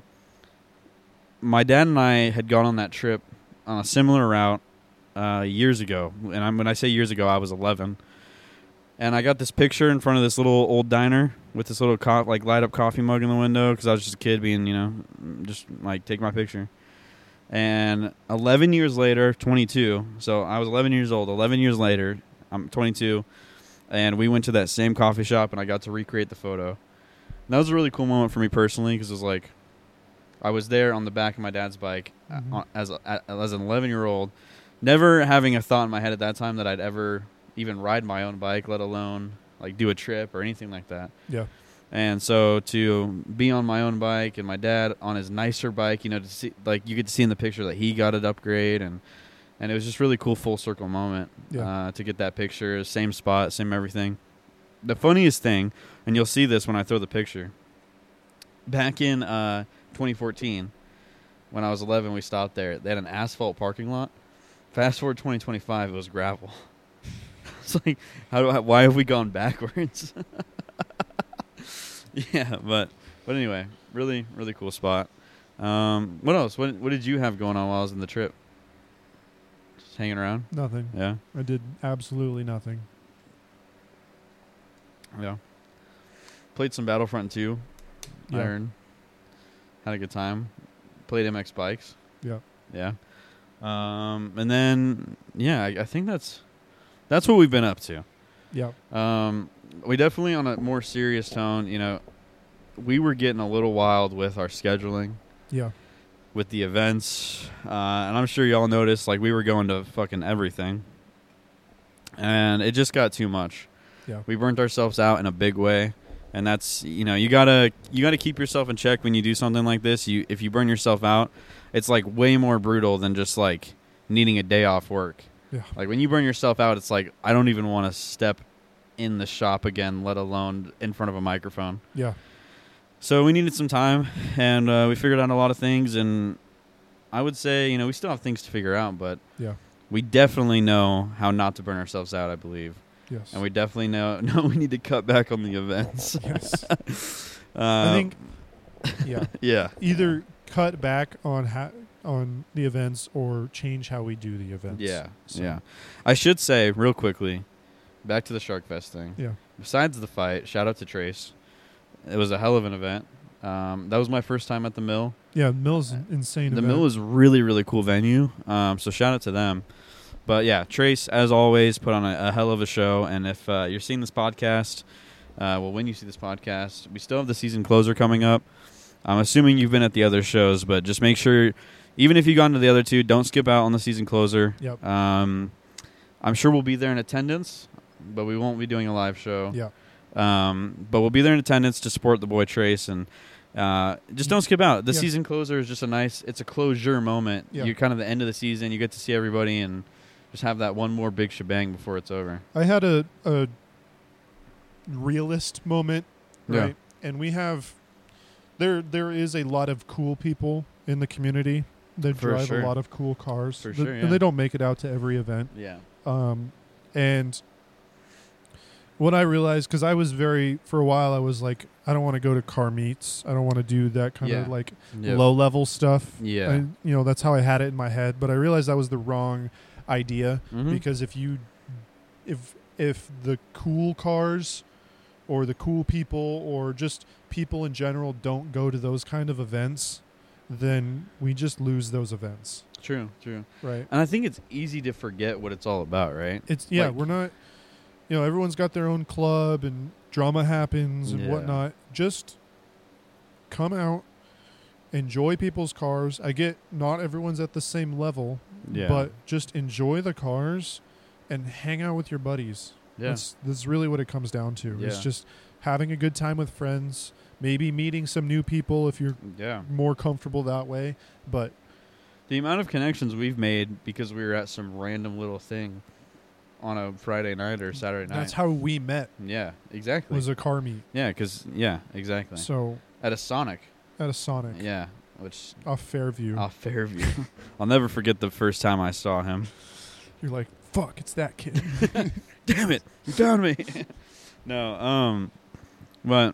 my dad and I had gone on that trip on a similar route uh, years ago, and I'm, when I say years ago, I was eleven. And I got this picture in front of this little old diner with this little co- like light up coffee mug in the window because I was just a kid being, you know, just like take my picture. And eleven years later, twenty-two. So I was eleven years old. eleven years later, I'm twenty-two. And we went to that same coffee shop, and I got to recreate the photo. And that was a really cool moment for me personally because it was like I was there on the back of my dad's bike Mhm. uh, as a, as an eleven-year-old, never having a thought in my head at that time that I'd ever even ride my own bike, let alone like do a trip or anything like that. Yeah. And so to be on my own bike and my dad on his nicer bike, you know, to see, like you get to see in the picture that he got it upgrade, and and it was just really cool full circle moment Yeah. uh, to get that picture, same spot, same everything. The funniest thing, and you'll see this when I throw the picture, back in uh, twenty fourteen, when I was eleven, we stopped there. They had an asphalt parking lot. Fast forward twenty twenty-five, it was gravel. It's like, how do I, why have we gone backwards? Yeah, but but anyway, really really cool spot. Um, what else? What what did you have going on while I was in the trip? Just hanging around. Nothing. Yeah, I did absolutely nothing. yeah. Played some Battlefront two. Yeah. Iron. Had a good time. Played M X bikes. Yeah. Yeah. Um, and then yeah, I, I think that's that's what we've been up to. Yeah. Um, we definitely, on a more serious tone, you know, we were getting a little wild with our scheduling, Yeah. with the events, uh, and I'm sure y'all noticed, like, we were going to fucking everything, and it just got too much. Yeah. We burnt ourselves out in a big way, and that's, you know, you gotta you gotta keep yourself in check when you do something like this. You if you burn yourself out, it's like way more brutal than just like needing a day off work. Yeah. Like when you burn yourself out, it's like I don't even want to step in the shop again, let alone in front of a microphone. Yeah. So we needed some time, and uh, we figured out a lot of things. And I would say, you know, we still have things to figure out, but Yeah. we definitely know how not to burn ourselves out, I believe. Yes. And we definitely know know we need to cut back on the events. Yes. uh, I think. Yeah. Yeah. Either cut back on ha- on the events or change how we do the events. Yeah. So, Yeah. I should say real quickly, back to the Shark Fest thing. Yeah. Besides the fight, shout out to Trace. It was a hell of an event. Um, that was my first time at the mill. Yeah. Mill's an insane. The event. mill is really, really cool venue. Um, so shout out to them. But yeah, Trace, as always, put on a, a hell of a show. And if uh, you're seeing this podcast, uh, well, when you see this podcast, we still have the season closer coming up. I'm assuming you've been at the other shows, but just make sure, even if you've gone to the other two, don't skip out on the season closer. Yep. Um, I'm sure we'll be there in attendance, but we won't be doing a live show. Yeah. Um, but we'll be there in attendance to support the boy Trace, and uh, just don't skip out. The Yeah. season closer is just a nice, it's a closure moment. Yeah. You're kind of the end of the season. You get to see everybody and just have that one more big shebang before it's over. I had a a realist moment, Yeah. right? And we have there there is a lot of cool people in the community that For drive sure. a lot of cool cars. For Th- sure, yeah. And they don't make it out to every event. Yeah. Um, and what I realized, because I was very, for a while, I was like, I don't want to go to car meets. I don't want to do that kind Yeah. of like Yep. low level stuff. Yeah. And, you know, that's how I had it in my head. But I realized that was the wrong idea Mhm. because if you, if, if the cool cars or the cool people or just people in general don't go to those kind of events, then we just lose those events. True, true. Right. And I think it's easy to forget what it's all about, right? It's yeah, Like- we're not. You know, everyone's got their own club and drama happens and Yeah. whatnot. Just come out, enjoy people's cars. I get not everyone's at the same level, Yeah. but just enjoy the cars and hang out with your buddies. Yeah. That's that's really what it comes down to. It's Yeah. just having a good time with friends, maybe meeting some new people if you're Yeah. more comfortable that way. But The amount of connections we've made because we were at some random little thing on a Friday night or Saturday night. that's how we met. Yeah, exactly. Was a car meet. Yeah, because, yeah, exactly. So At a Sonic. at a Sonic Yeah, which, off Fairview. off Fairview. I'll never forget the first time I saw him. You're like, fuck, it's that kid. Damn it, you found me. No, um, but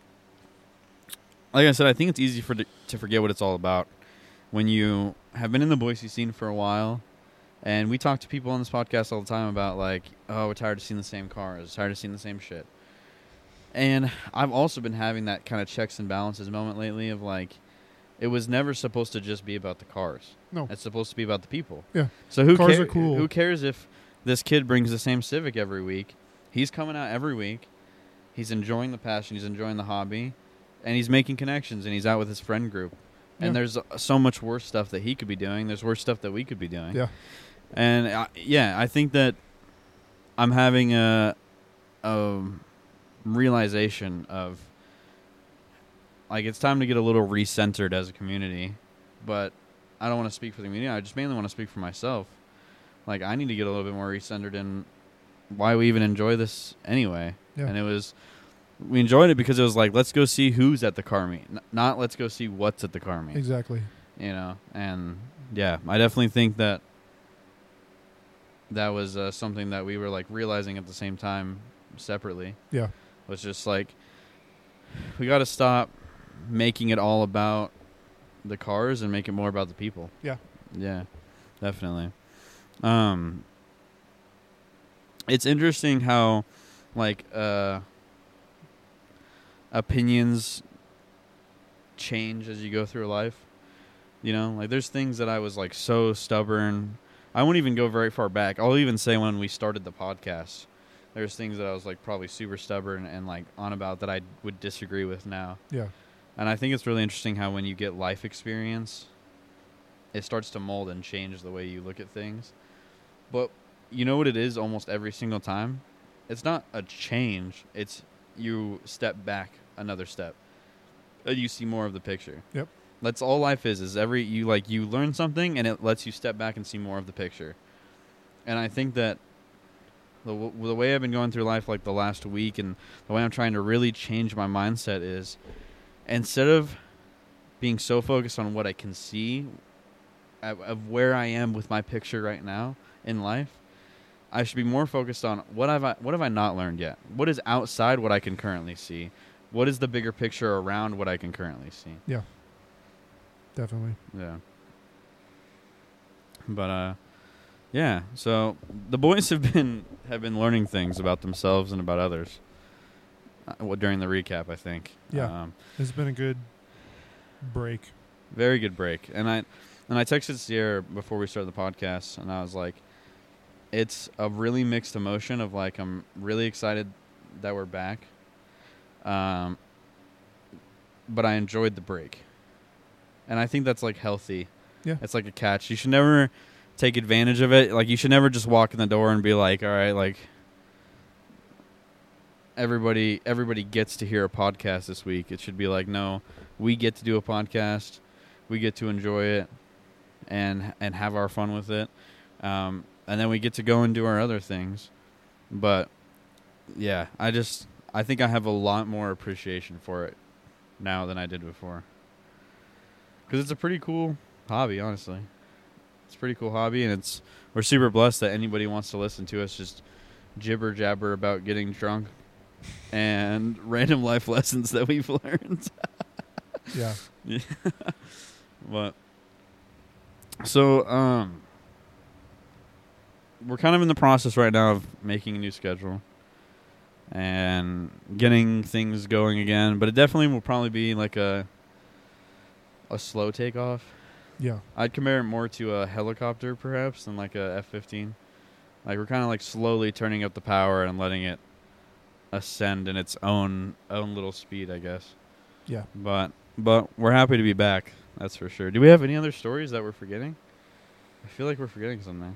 like I said, I think it's easy for to forget what it's all about when you have been in the Boise scene for a while. And we talk to people on this podcast all the time about, like, oh, we're tired of seeing the same cars, tired of seeing the same shit. And I've also been having that kind of checks and balances moment lately of, like, it was never supposed to just be about the cars. No. It's supposed to be about the people. Yeah. So who Cars ca- are cool. Who cares if this kid brings the same Civic every week? He's coming out every week. He's enjoying the passion. He's enjoying the hobby. And he's making connections, and he's out with his friend group. And Yeah. there's uh, so much worse stuff that he could be doing. There's worse stuff that we could be doing. Yeah. And, uh, yeah, I think that I'm having a, a realization of like it's time to get a little recentered as a community. But I don't want to speak for the community. I just mainly want to speak for myself. Like, I need to get a little bit more recentered in why we even enjoy this anyway. Yeah. And it was, we enjoyed it because it was like, let's go see who's at the car meet, N- not let's go see what's at the car meet. Exactly. You know, and yeah, I definitely think that that was uh, something that we were like realizing at the same time separately. Yeah. Was just like, we got to stop making it all about the cars and make it more about the people. Yeah. Yeah, definitely. Um, it's interesting how, like, uh, opinions change as you go through life. You know, like, there's things that I was, like, so stubborn. I won't even go very far back. I'll even say when we started the podcast, there's things that I was, like, probably super stubborn and, like, on about that I would disagree with now. Yeah. And I think it's really interesting how when you get life experience, it starts to mold and change the way you look at things. But you know what it is almost every single time? It's not a change. It's you step back another step. And you see more of the picture. Yep. That's all life is, is every, you like, you learn something and it lets you step back and see more of the picture. And I think that the, w- the way I've been going through life like the last week and the way I'm trying to really change my mindset is, instead of being so focused on what I can see of, of where I am with my picture right now in life, I should be more focused on what have I what have I not learned yet? What is outside what I can currently see? What is the bigger picture around what I can currently see? Yeah. Definitely. Yeah. But uh yeah, so the boys have been have been learning things about themselves and about others. Uh, well, during the recap, I think. Yeah. Um, It's been a good break. Very good break. And I and I texted Sierra before we started the podcast, and I was like, it's a really mixed emotion of like, I'm really excited that we're back. Um, but I enjoyed the break. And I think that's like healthy. Yeah. It's like a catch. You should never take advantage of it. Like, you should never just walk in the door and be like, all right, like, everybody everybody gets to hear a podcast this week. It should be like, no, we get to do a podcast. We get to enjoy it and and have our fun with it. Um, and then we get to go and do our other things. But, yeah, I just, I think I have a lot more appreciation for it now than I did before. Because it's a pretty cool hobby, honestly. It's a pretty cool hobby, and it's we're super blessed that anybody wants to listen to us just jibber jabber about getting drunk and random life lessons that we've learned. Yeah. Yeah. But so um we're kind of in the process right now of making a new schedule and getting things going again, but it definitely will probably be like a a slow takeoff. Yeah. I'd compare it more to a helicopter perhaps than like a F fifteen. Like, we're kind of like slowly turning up the power and letting it ascend in its own own little speed, I guess. Yeah. But but we're happy to be back. That's for sure. Do we have any other stories that we're forgetting? I feel like we're forgetting something.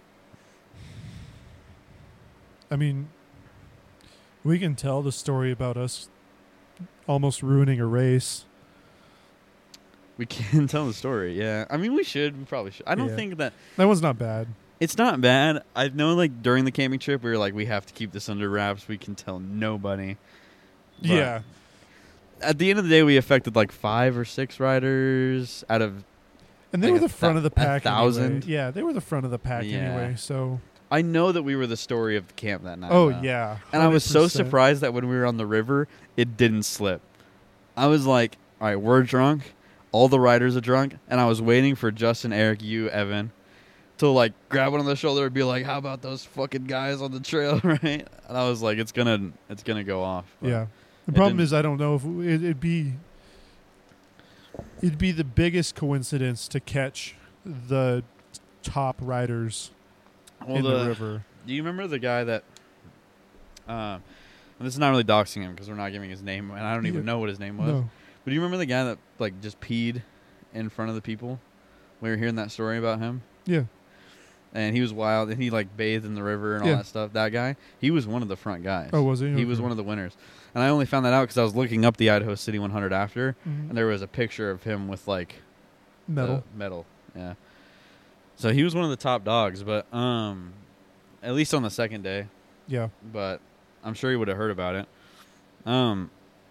I mean, we can tell the story about us almost ruining a race. We can tell the story, yeah. I mean, we should. We probably should. I don't Yeah. think that... That one's not bad. It's not bad. I know, like, during the camping trip, we were like, we have to keep this under wraps. We can tell nobody. But Yeah. at the end of the day, we affected, like, five or six riders out of... And they like were a the front thou- of the a pack thousand? anyway. Yeah, they were the front of the pack Yeah. anyway, so... I know that we were the story of the camp that night. Oh, though. yeah. And I was so one hundred percent. surprised that when we were on the river, it didn't slip. I was like, all right, we're drunk. All the riders are drunk. And I was waiting for Justin, Eric, you, Evan, to, like, grab one on the shoulder and be like, how about those fucking guys on the trail, right? And I was like, it's gonna it's gonna go off. But Yeah. The it problem didn't. is I don't know if it, it'd be... It'd be the biggest coincidence to catch the top riders Well, in the, the- river. Do you remember the guy that... Uh, and this is not really doxing him because we're not giving his name, and I don't even Yeah. know what his name was. No. But do you remember the guy that, like, just peed in front of the people? We were hearing that story about him. Yeah. and he was wild, and he like bathed in the river and all Yeah. that stuff. That guy, he was one of the front guys. Oh, was he? He was Okay. one of the winners, and I only found that out because I was looking up the Idaho City one hundred after, Mhm. and there was a picture of him with like Metal. the metal. Yeah. So he was one of the top dogs, but um, at least on the second day. Yeah. But I'm sure he would have heard about it. Um.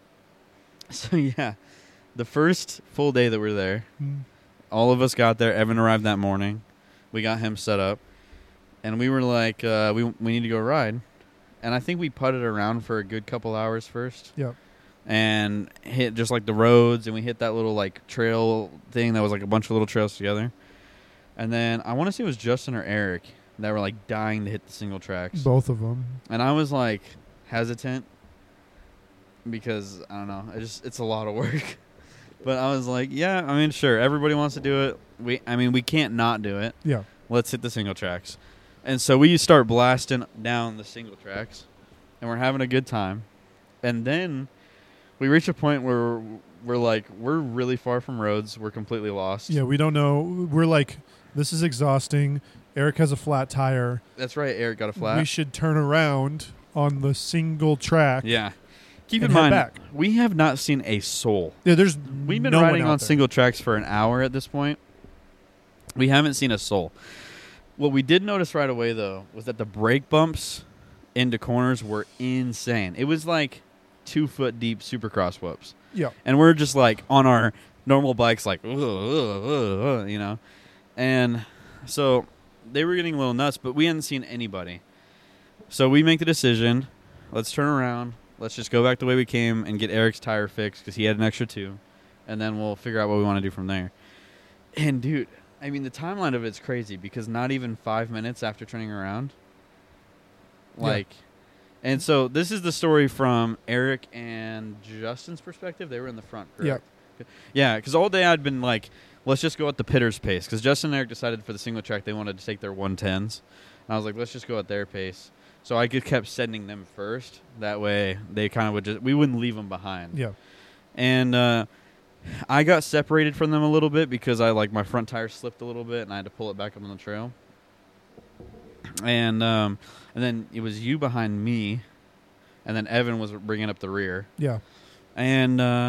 So yeah, the first full day that we were there, Mm. all of us got there. Evan arrived that morning. We got him set up, and we were like, uh, we we need to go ride, and I think we putted around for a good couple hours first. Yeah. And hit just like the roads, and we hit that little like trail thing that was like a bunch of little trails together. And then I want to say it was Justin or Eric that were like dying to hit the single tracks. Both of them. And I was like hesitant because I don't know, I just it's a lot of work. But I was like, yeah, I mean, sure, everybody wants to do it. We, I mean, we can't not do it. Yeah. Let's hit the single tracks. And so we start blasting down the single tracks, and we're having a good time. And then we reach a point where we're like, we're really far from roads. We're completely lost. Yeah, we don't know. We're like, this is exhausting. Eric has a flat tire. That's right. Eric got a flat. We should turn around on the single track. Yeah. Keep and in head mind, back. we have not seen a soul. Yeah, there's We've been no one riding out on there. single tracks for an hour at this point. We haven't seen a soul. What we did notice right away, though, was that the brake bumps into corners were insane. It was like two foot deep supercross whoops. Yeah. And we're just like on our normal bikes, like, ugh, ugh, ugh, ugh, you know. And so they were getting a little nuts, but we hadn't seen anybody. So we make the decision, let's turn around. Let's just go back the way we came and get Eric's tire fixed because he had an extra two. And then we'll figure out what we want to do from there. And, dude, I mean, the timeline of it's crazy because not even five minutes after turning around. Like, yeah. And so this is the story from Eric and Justin's perspective. They were in the front, correct? Yeah. Yeah, because all day I'd been like, let's just go at the pitter's pace. Because Justin and Eric decided for the single track they wanted to take their one tens. And I was like, let's just go at their pace. So I just kept sending them first. That way they kind of would just, we wouldn't leave them behind. Yeah. And uh, I got separated from them a little bit because I like my front tire slipped a little bit and I had to pull it back up on the trail. And um, and then it was you behind me, and then Evan was bringing up the rear. Yeah. And uh,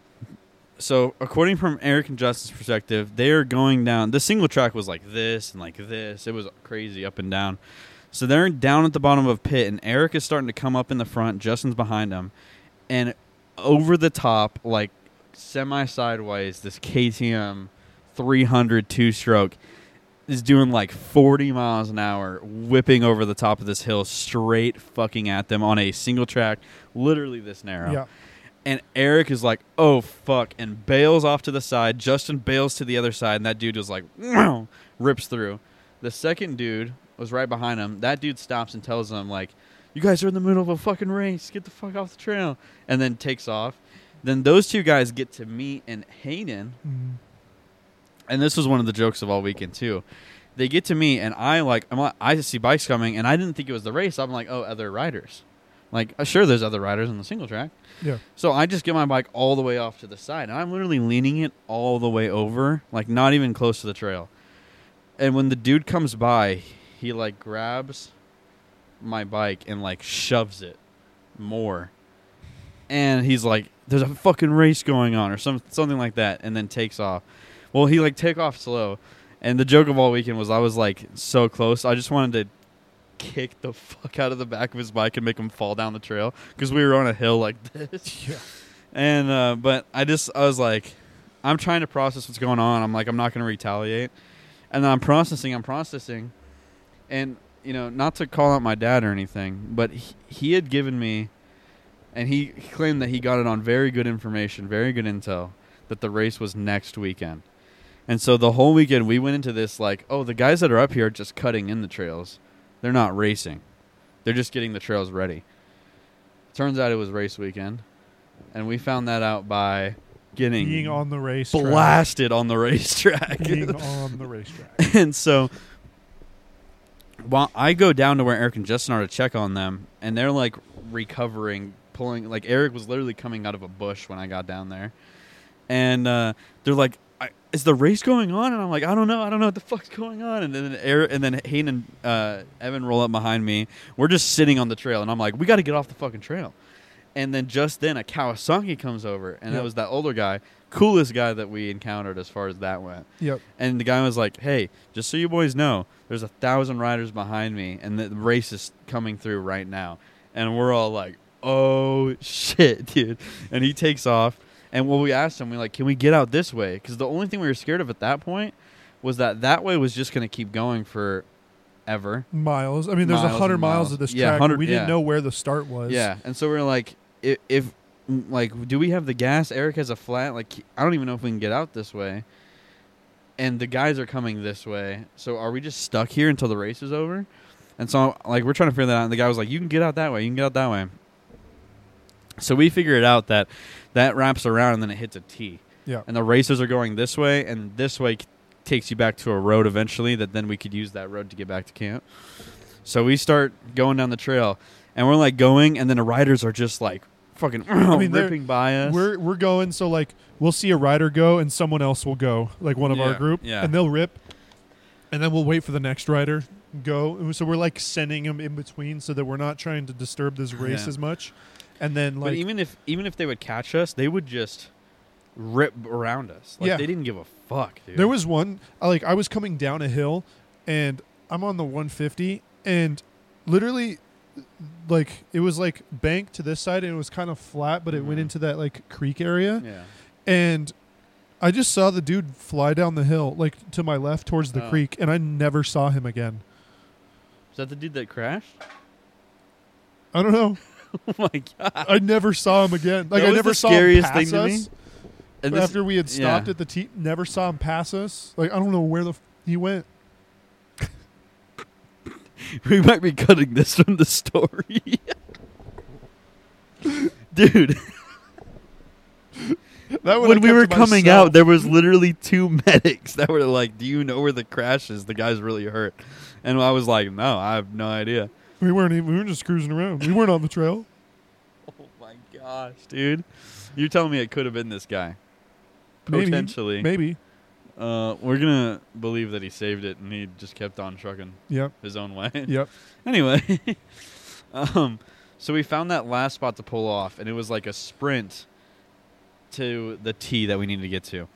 so according from Eric and Justin's perspective, they are going down. The single track was like this and like this. It was crazy up and down. So they're down at the bottom of a pit, and Eric is starting to come up in the front. Justin's behind him. And over the top, like semi-sideways, this K T M three hundred two-stroke is doing like forty miles an hour, whipping over the top of this hill, straight fucking at them on a single track, literally this narrow. Yeah. And Eric is like, oh, fuck, and bails off to the side. Justin bails to the other side, and that dude was like, rips through. The second dude was right behind him. That dude stops and tells them, like, you guys are in the middle of a fucking race. Get the fuck off the trail. And then takes off. Then those two guys get to meet and Hayden. Mm. And this was one of the jokes of all weekend, too. They get to me, and I, like, I'm like, I just see bikes coming, and I didn't think it was the race. I'm like, oh, other riders. Like, uh, sure, there's other riders on the single track. Yeah. So I just get my bike all the way off to the side, and I'm literally leaning it all the way over, like, not even close to the trail. And when the dude comes by, he, like, grabs my bike and, like, shoves it more. And he's like, there's a fucking race going on or some something like that, and then takes off. Well, he, like, take off slow. And the joke of all weekend was I was, like, so close. I just wanted to kick the fuck out of the back of his bike and make him fall down the trail because we were on a hill like this. Yeah. And, uh, but I just, I was like, I'm trying to process what's going on. I'm like, I'm not going to retaliate. And then I'm processing, I'm processing. And, you know, not to call out my dad or anything, but he, he had given me, and he claimed that he got it on very good information, very good intel, that the race was next weekend. And so the whole weekend we went into this like, oh, the guys that are up here are just cutting in the trails. They're not racing. They're just getting the trails ready. Turns out it was race weekend. And we found that out by getting Being on the race blasted on the racetrack. Being on the racetrack. And so while I go down to where Eric and Justin are to check on them, and they're like recovering, pulling, like Eric was literally coming out of a bush when I got down there. And uh, they're like, I, is the race going on? And I'm like, I don't know. I don't know what the fuck's going on. And then Eric, and then Hayden and uh, Evan roll up behind me. We're just sitting on the trail, and I'm like, we got to get off the fucking trail. And then just then, a Kawasaki comes over, and Yep. it was that older guy, coolest guy that we encountered as far as that went. Yep. And the guy was like, hey, just so you boys know, there's a thousand riders behind me, and the race is coming through right now. And we're all like, oh, shit, dude. And he takes off. And when we asked him, we like, can we get out this way? Because the only thing we were scared of at that point was that that way was just going to keep going forever. Miles. I mean, there's a Miles hundred and miles miles. of this Yeah, track. one hundred We didn't yeah. know where the start was. Yeah. And so we were like, if, if, like, do we have the gas? Eric has a flat. Like, I don't even know if we can get out this way. And the guys are coming this way. So are we just stuck here until the race is over? And so, like, we're trying to figure that out. And the guy was like, you can get out that way. You can get out that way. So we figured out that that wraps around and then it hits a T. Yeah. And the racers are going this way, and this way c- takes you back to a road eventually that then we could use that road to get back to camp. So we start going down the trail, and we're like going, and then the riders are just like fucking I mean, they're- ripping by us. We're we're going, so like we'll see a rider go and someone else will go, like one of our Yeah, group, yeah. and they'll rip, and then we'll wait for the next rider go. And so we're like sending them in between so that we're not trying to disturb this race Yeah. as much. And then but like even if even if they would catch us, they would just rip around us. Like Yeah. they didn't give a fuck, dude. there was one I, like I was coming down a hill and I'm on the one fifty and literally like it was like bank to this side and it was kind of flat, but it went Mhm. into that like creek area. yeah. And I just saw the dude fly down the hill, like to my left towards the Oh. creek, and I never saw him again. Is that the dude that crashed? I don't know. Oh my god. I never saw him again. Like That I was never the saw scariest him pass thing to me. us. And this- After we had stopped yeah. at the T, never saw him pass us. Like I don't know where the f- he went. we might be cutting this from the story. Dude, That when we were coming out, there was literally two medics that were like, "Do you know where the crash is? The guy's really hurt." And I was like, "No, I have no idea." we weren't even. We were just cruising around. We weren't on the trail. Oh my gosh, dude! You're telling me it could have been this guy? Maybe. Potentially. Maybe. Uh, we're gonna believe that he saved it and he just kept on trucking Yep. his own way. Yep. Anyway, um, so we found that last spot to pull off, and it was like a sprint to the T that we needed to get to.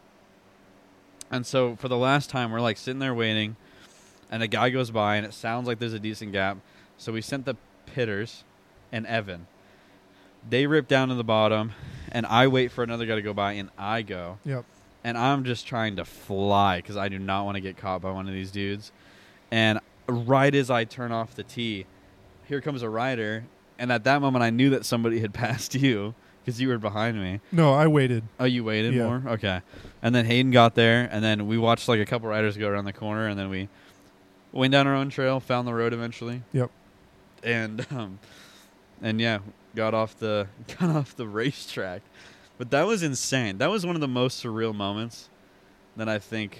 And so for the last time, we're like sitting there waiting, and a guy goes by, and it sounds like there's a decent gap. So we sent the pitters and Evan. They rip down to the bottom, and I wait for another guy to go by, and I go. Yep. And I'm just trying to fly because I do not want to get caught by one of these dudes. And right as I turn off the T, here comes a rider. And at that moment, I knew that somebody had passed you because you were behind me. No, I waited. Oh, you waited Yeah. more? Okay. And then Hayden got there, and then we watched like a couple riders go around the corner, and then we went down our own trail, found the road eventually. Yep. And um, and yeah, got off the got off the racetrack. But that was insane. That was one of the most surreal moments that I think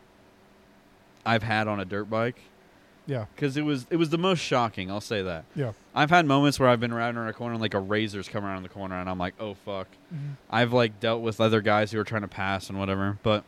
I've had on a dirt bike. Yeah. Because it was it was the most shocking. I'll say that. Yeah. I've had moments where I've been riding around a corner and like a razor's come around the corner, and I'm like, oh fuck. Mhm. I've like dealt with other guys who were trying to pass and whatever, but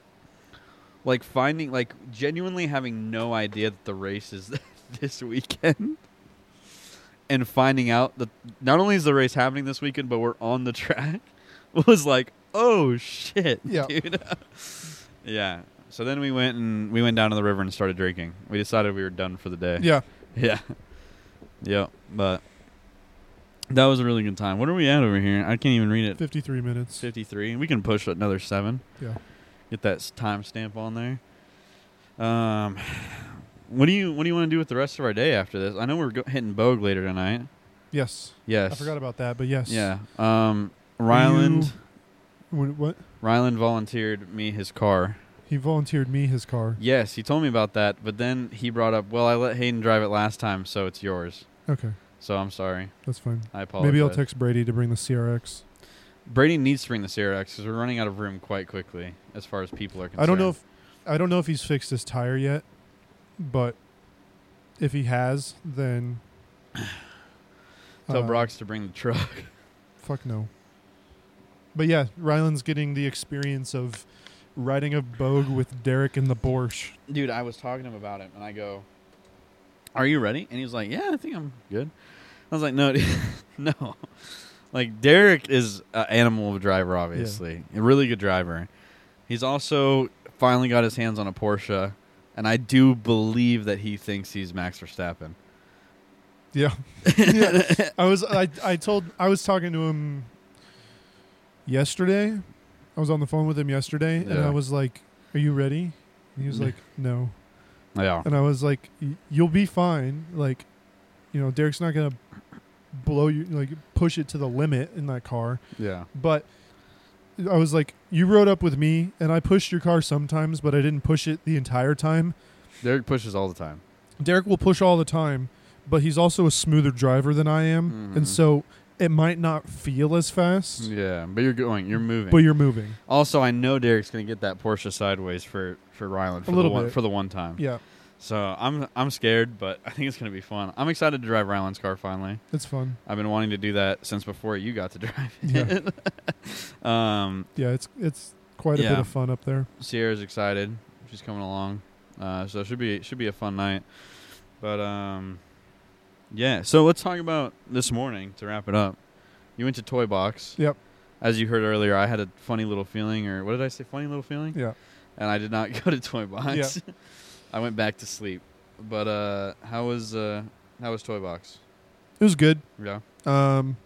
like finding like genuinely having no idea that the race is this weekend. And finding out that not only is the race happening this weekend, but we're on the track, was like, oh shit, Yeah. dude. Yeah. So then we went and we went down to the river and started drinking. We decided we were done for the day. Yeah. Yeah. Yeah. But that was a really good time. What are we at over here? I can't even read it. Fifty-three minutes. fifty-three. We can push another seven. Yeah. Get that s- timestamp on there. Um. What do you What do you want to do with the rest of our day after this? I know we're go- hitting Bogue later tonight. Yes. Yes. I forgot about that, but yes. Yeah. Um. Ryland. What? what? Ryland volunteered me his car. He volunteered me his car. Yes, he told me about that, but then he brought up, well, I let Hayden drive it last time, so it's yours. Okay. So I'm sorry. That's fine. I apologize. Maybe I'll text Brady to bring the C R X. Brady needs to bring the C R X because we're running out of room quite quickly as far as people are concerned. I don't know if I don't know if he's fixed his tire yet, but if he has, then Tell uh, Brox to bring the truck. Fuck no. But yeah, Ryland's getting the experience of riding a Bogue with Derek in the Porsche. Dude, I was talking to him about it, and I go, "Are you ready?" And he was like, "Yeah, I think I'm good." I was like, "No, dude, no." Like Derek is an animal of a driver, obviously, yeah. a really good driver. He's also finally got his hands on a Porsche, and I do believe that he thinks he's Max Verstappen. Yeah, yeah. I was I I told I was talking to him yesterday. I was on the phone with him yesterday, yeah. and I was like, "Are you ready?" And he was like, "No." Yeah. And I was like, "You'll be fine." Like, you know, Derek's not gonna blow you, like push it to the limit in that car. Yeah. But I was like, "You rode up with me, and I pushed your car sometimes, but I didn't push it the entire time." Derek pushes all the time. Derek will push all the time, but he's also a smoother driver than I am, mm-hmm. and so it might not feel as fast. Yeah, but you're going, you're moving. But you're moving. Also, I know Derek's going to get that Porsche sideways for for Ryland for a little the one, bit for the one time. Yeah. So I'm I'm scared, but I think it's going to be fun. I'm excited to drive Ryland's car finally. It's fun. I've been wanting to do that since before you got to drive it. Yeah. um, yeah, it's it's quite a yeah. bit of fun up there. Sierra's excited. She's coming along. Uh, so it should be should be a fun night. But um, yeah. So let's talk about this morning to wrap it up. You went to Toy Box. Yep. As you heard earlier, I had a funny little feeling, or what did I say? Funny little feeling. Yeah. And I did not go to Toy Box. Yeah. I went back to sleep. But uh, how was uh, how was Toy Box? It was good. Yeah. Um,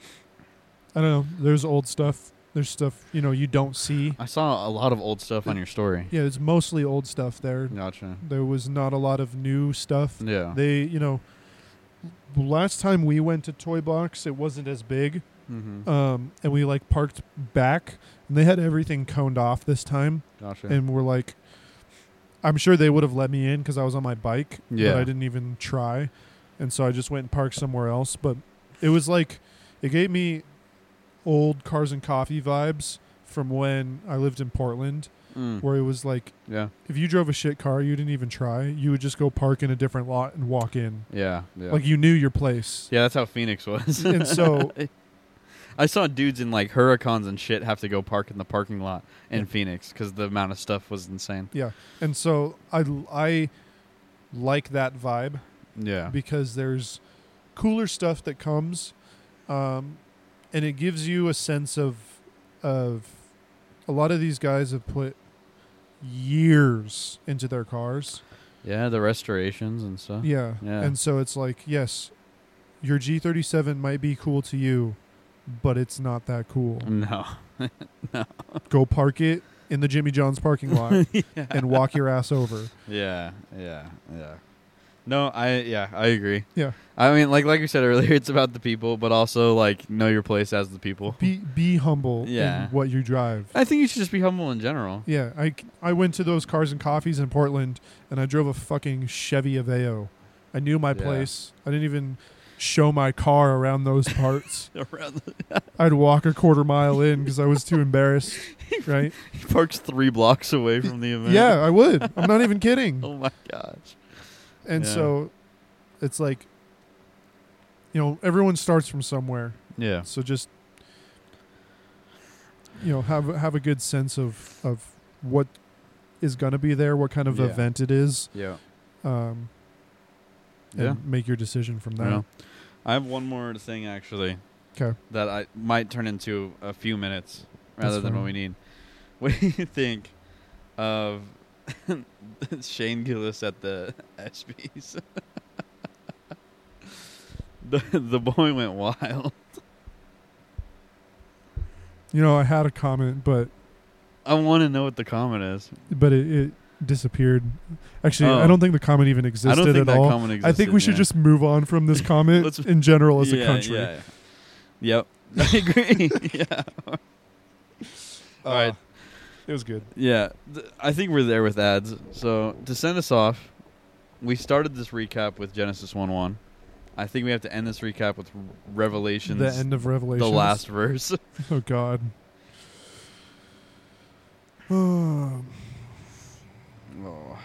I don't know. There's old stuff. There's stuff, you know, you don't see. I saw a lot of old stuff on your story. Yeah, it's mostly old stuff there. Gotcha. There was not a lot of new stuff. Yeah. They, you know, last time we went to Toy Box, it wasn't as big. Mm-hmm. Um, and we, like, parked back, and they had everything coned off this time. Gotcha. And we're like, I'm sure they would have let me in because I was on my bike, yeah. but I didn't even try. And so I just went and parked somewhere else. But it was like, it gave me old Cars and Coffee vibes from when I lived in Portland, mm. where it was like, yeah, if you drove a shit car, you didn't even try. You would just go park in a different lot and walk in. Yeah, yeah. Like you knew your place. Yeah, that's how Phoenix was. And so I saw dudes in like Huracans and shit have to go park in the parking lot in yeah. Phoenix because the amount of stuff was insane. Yeah, and so I, I like that vibe. Yeah, because there's cooler stuff that comes, um, and it gives you a sense of of a lot of these guys have put years into their cars. Yeah, the restorations and stuff. Yeah, yeah. And so it's like, yes, your G thirty-seven might be cool to you, but it's not that cool. No. No. Go park it in the Jimmy John's parking lot yeah. and walk your ass over. Yeah, yeah, yeah. No, I yeah, I agree. Yeah. I mean, like like you said earlier, it's about the people, but also like know your place as the people. Be be humble yeah. in what you drive. I think you should just be humble in general. Yeah, I, I went to those Cars and Coffees in Portland, and I drove a fucking Chevy Aveo. I knew my yeah. place. I didn't even show my car around those parts. around the I'd walk a quarter mile in because I was too embarrassed. Right? He parks three blocks away from the event. Yeah, I would. I'm not even kidding. Oh my gosh. And yeah. so it's like, you know, everyone starts from somewhere. Yeah. So just, you know, have have a good sense of, of what is going to be there, what kind of yeah. event it is. Yeah. Um, and yeah. make your decision from there. Yeah. I have one more thing, actually. Okay. That I might turn into a few minutes rather That's than fine. what we need. What do you think of Shane Gillis at the ESPYs? the the boy went wild. You know, I had a comment, but I want to know what the comment is. but it, it disappeared. Actually, Oh. I don't think the comment even existed I don't think at that all. comment existed. I think we should yeah. just move on from this comment Let's- in general as yeah, a country. Yeah. Yep. I agree. yeah. All right. It was good. Yeah, th- I think we're there with ads. So to send us off, we started this recap with Genesis one one. I think we have to end this recap with Revelations. The end of Revelation. The last verse. Oh, God. Oh. Oh.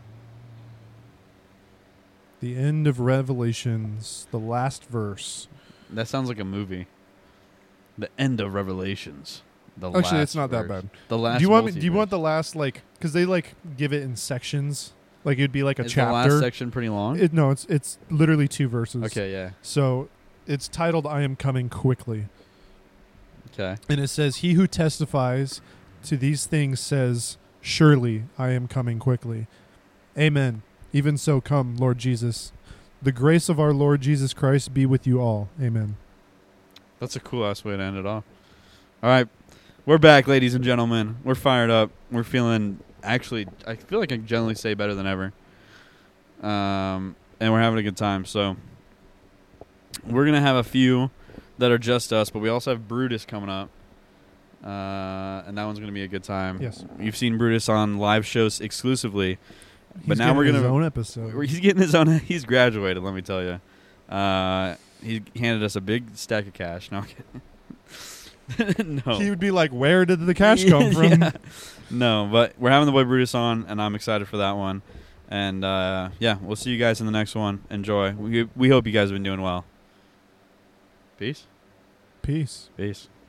The end of Revelations. The last verse. That sounds like a movie. The end of Revelations. The Actually, last it's not that verse. bad. The last. Do you want me, do you multiverse. want the last like because they like give it in sections? Like it'd be like a Is chapter. the last section pretty long? It, no, it's it's literally two verses. Okay, yeah. So it's titled "I Am Coming Quickly," Okay. and it says, "He who testifies to these things says, surely I am coming quickly. Amen. Even so, come, Lord Jesus. The grace of our Lord Jesus Christ be with you all. Amen." That's a cool ass way to end it off. All right. We're back, ladies and gentlemen. We're fired up. We're feeling, actually, I feel like I can generally say better than ever. Um, and we're having a good time. So we're going to have a few that are just us, but we also have Brutus coming up. Uh, and that one's going to be a good time. Yes. You've seen Brutus on live shows exclusively. He's But now we're getting gonna his own episode. He's getting his own. He's graduated. Let me tell you. Uh, he handed us a big stack of cash. No, I'm kidding. no. He would be like, "Where did the cash come from?" Yeah. No, but we're having the boy Brutus on, and I'm excited for that one. And uh, yeah, we'll see you guys in the next one. Enjoy. We we hope you guys have been doing well. Peace. Peace. Peace.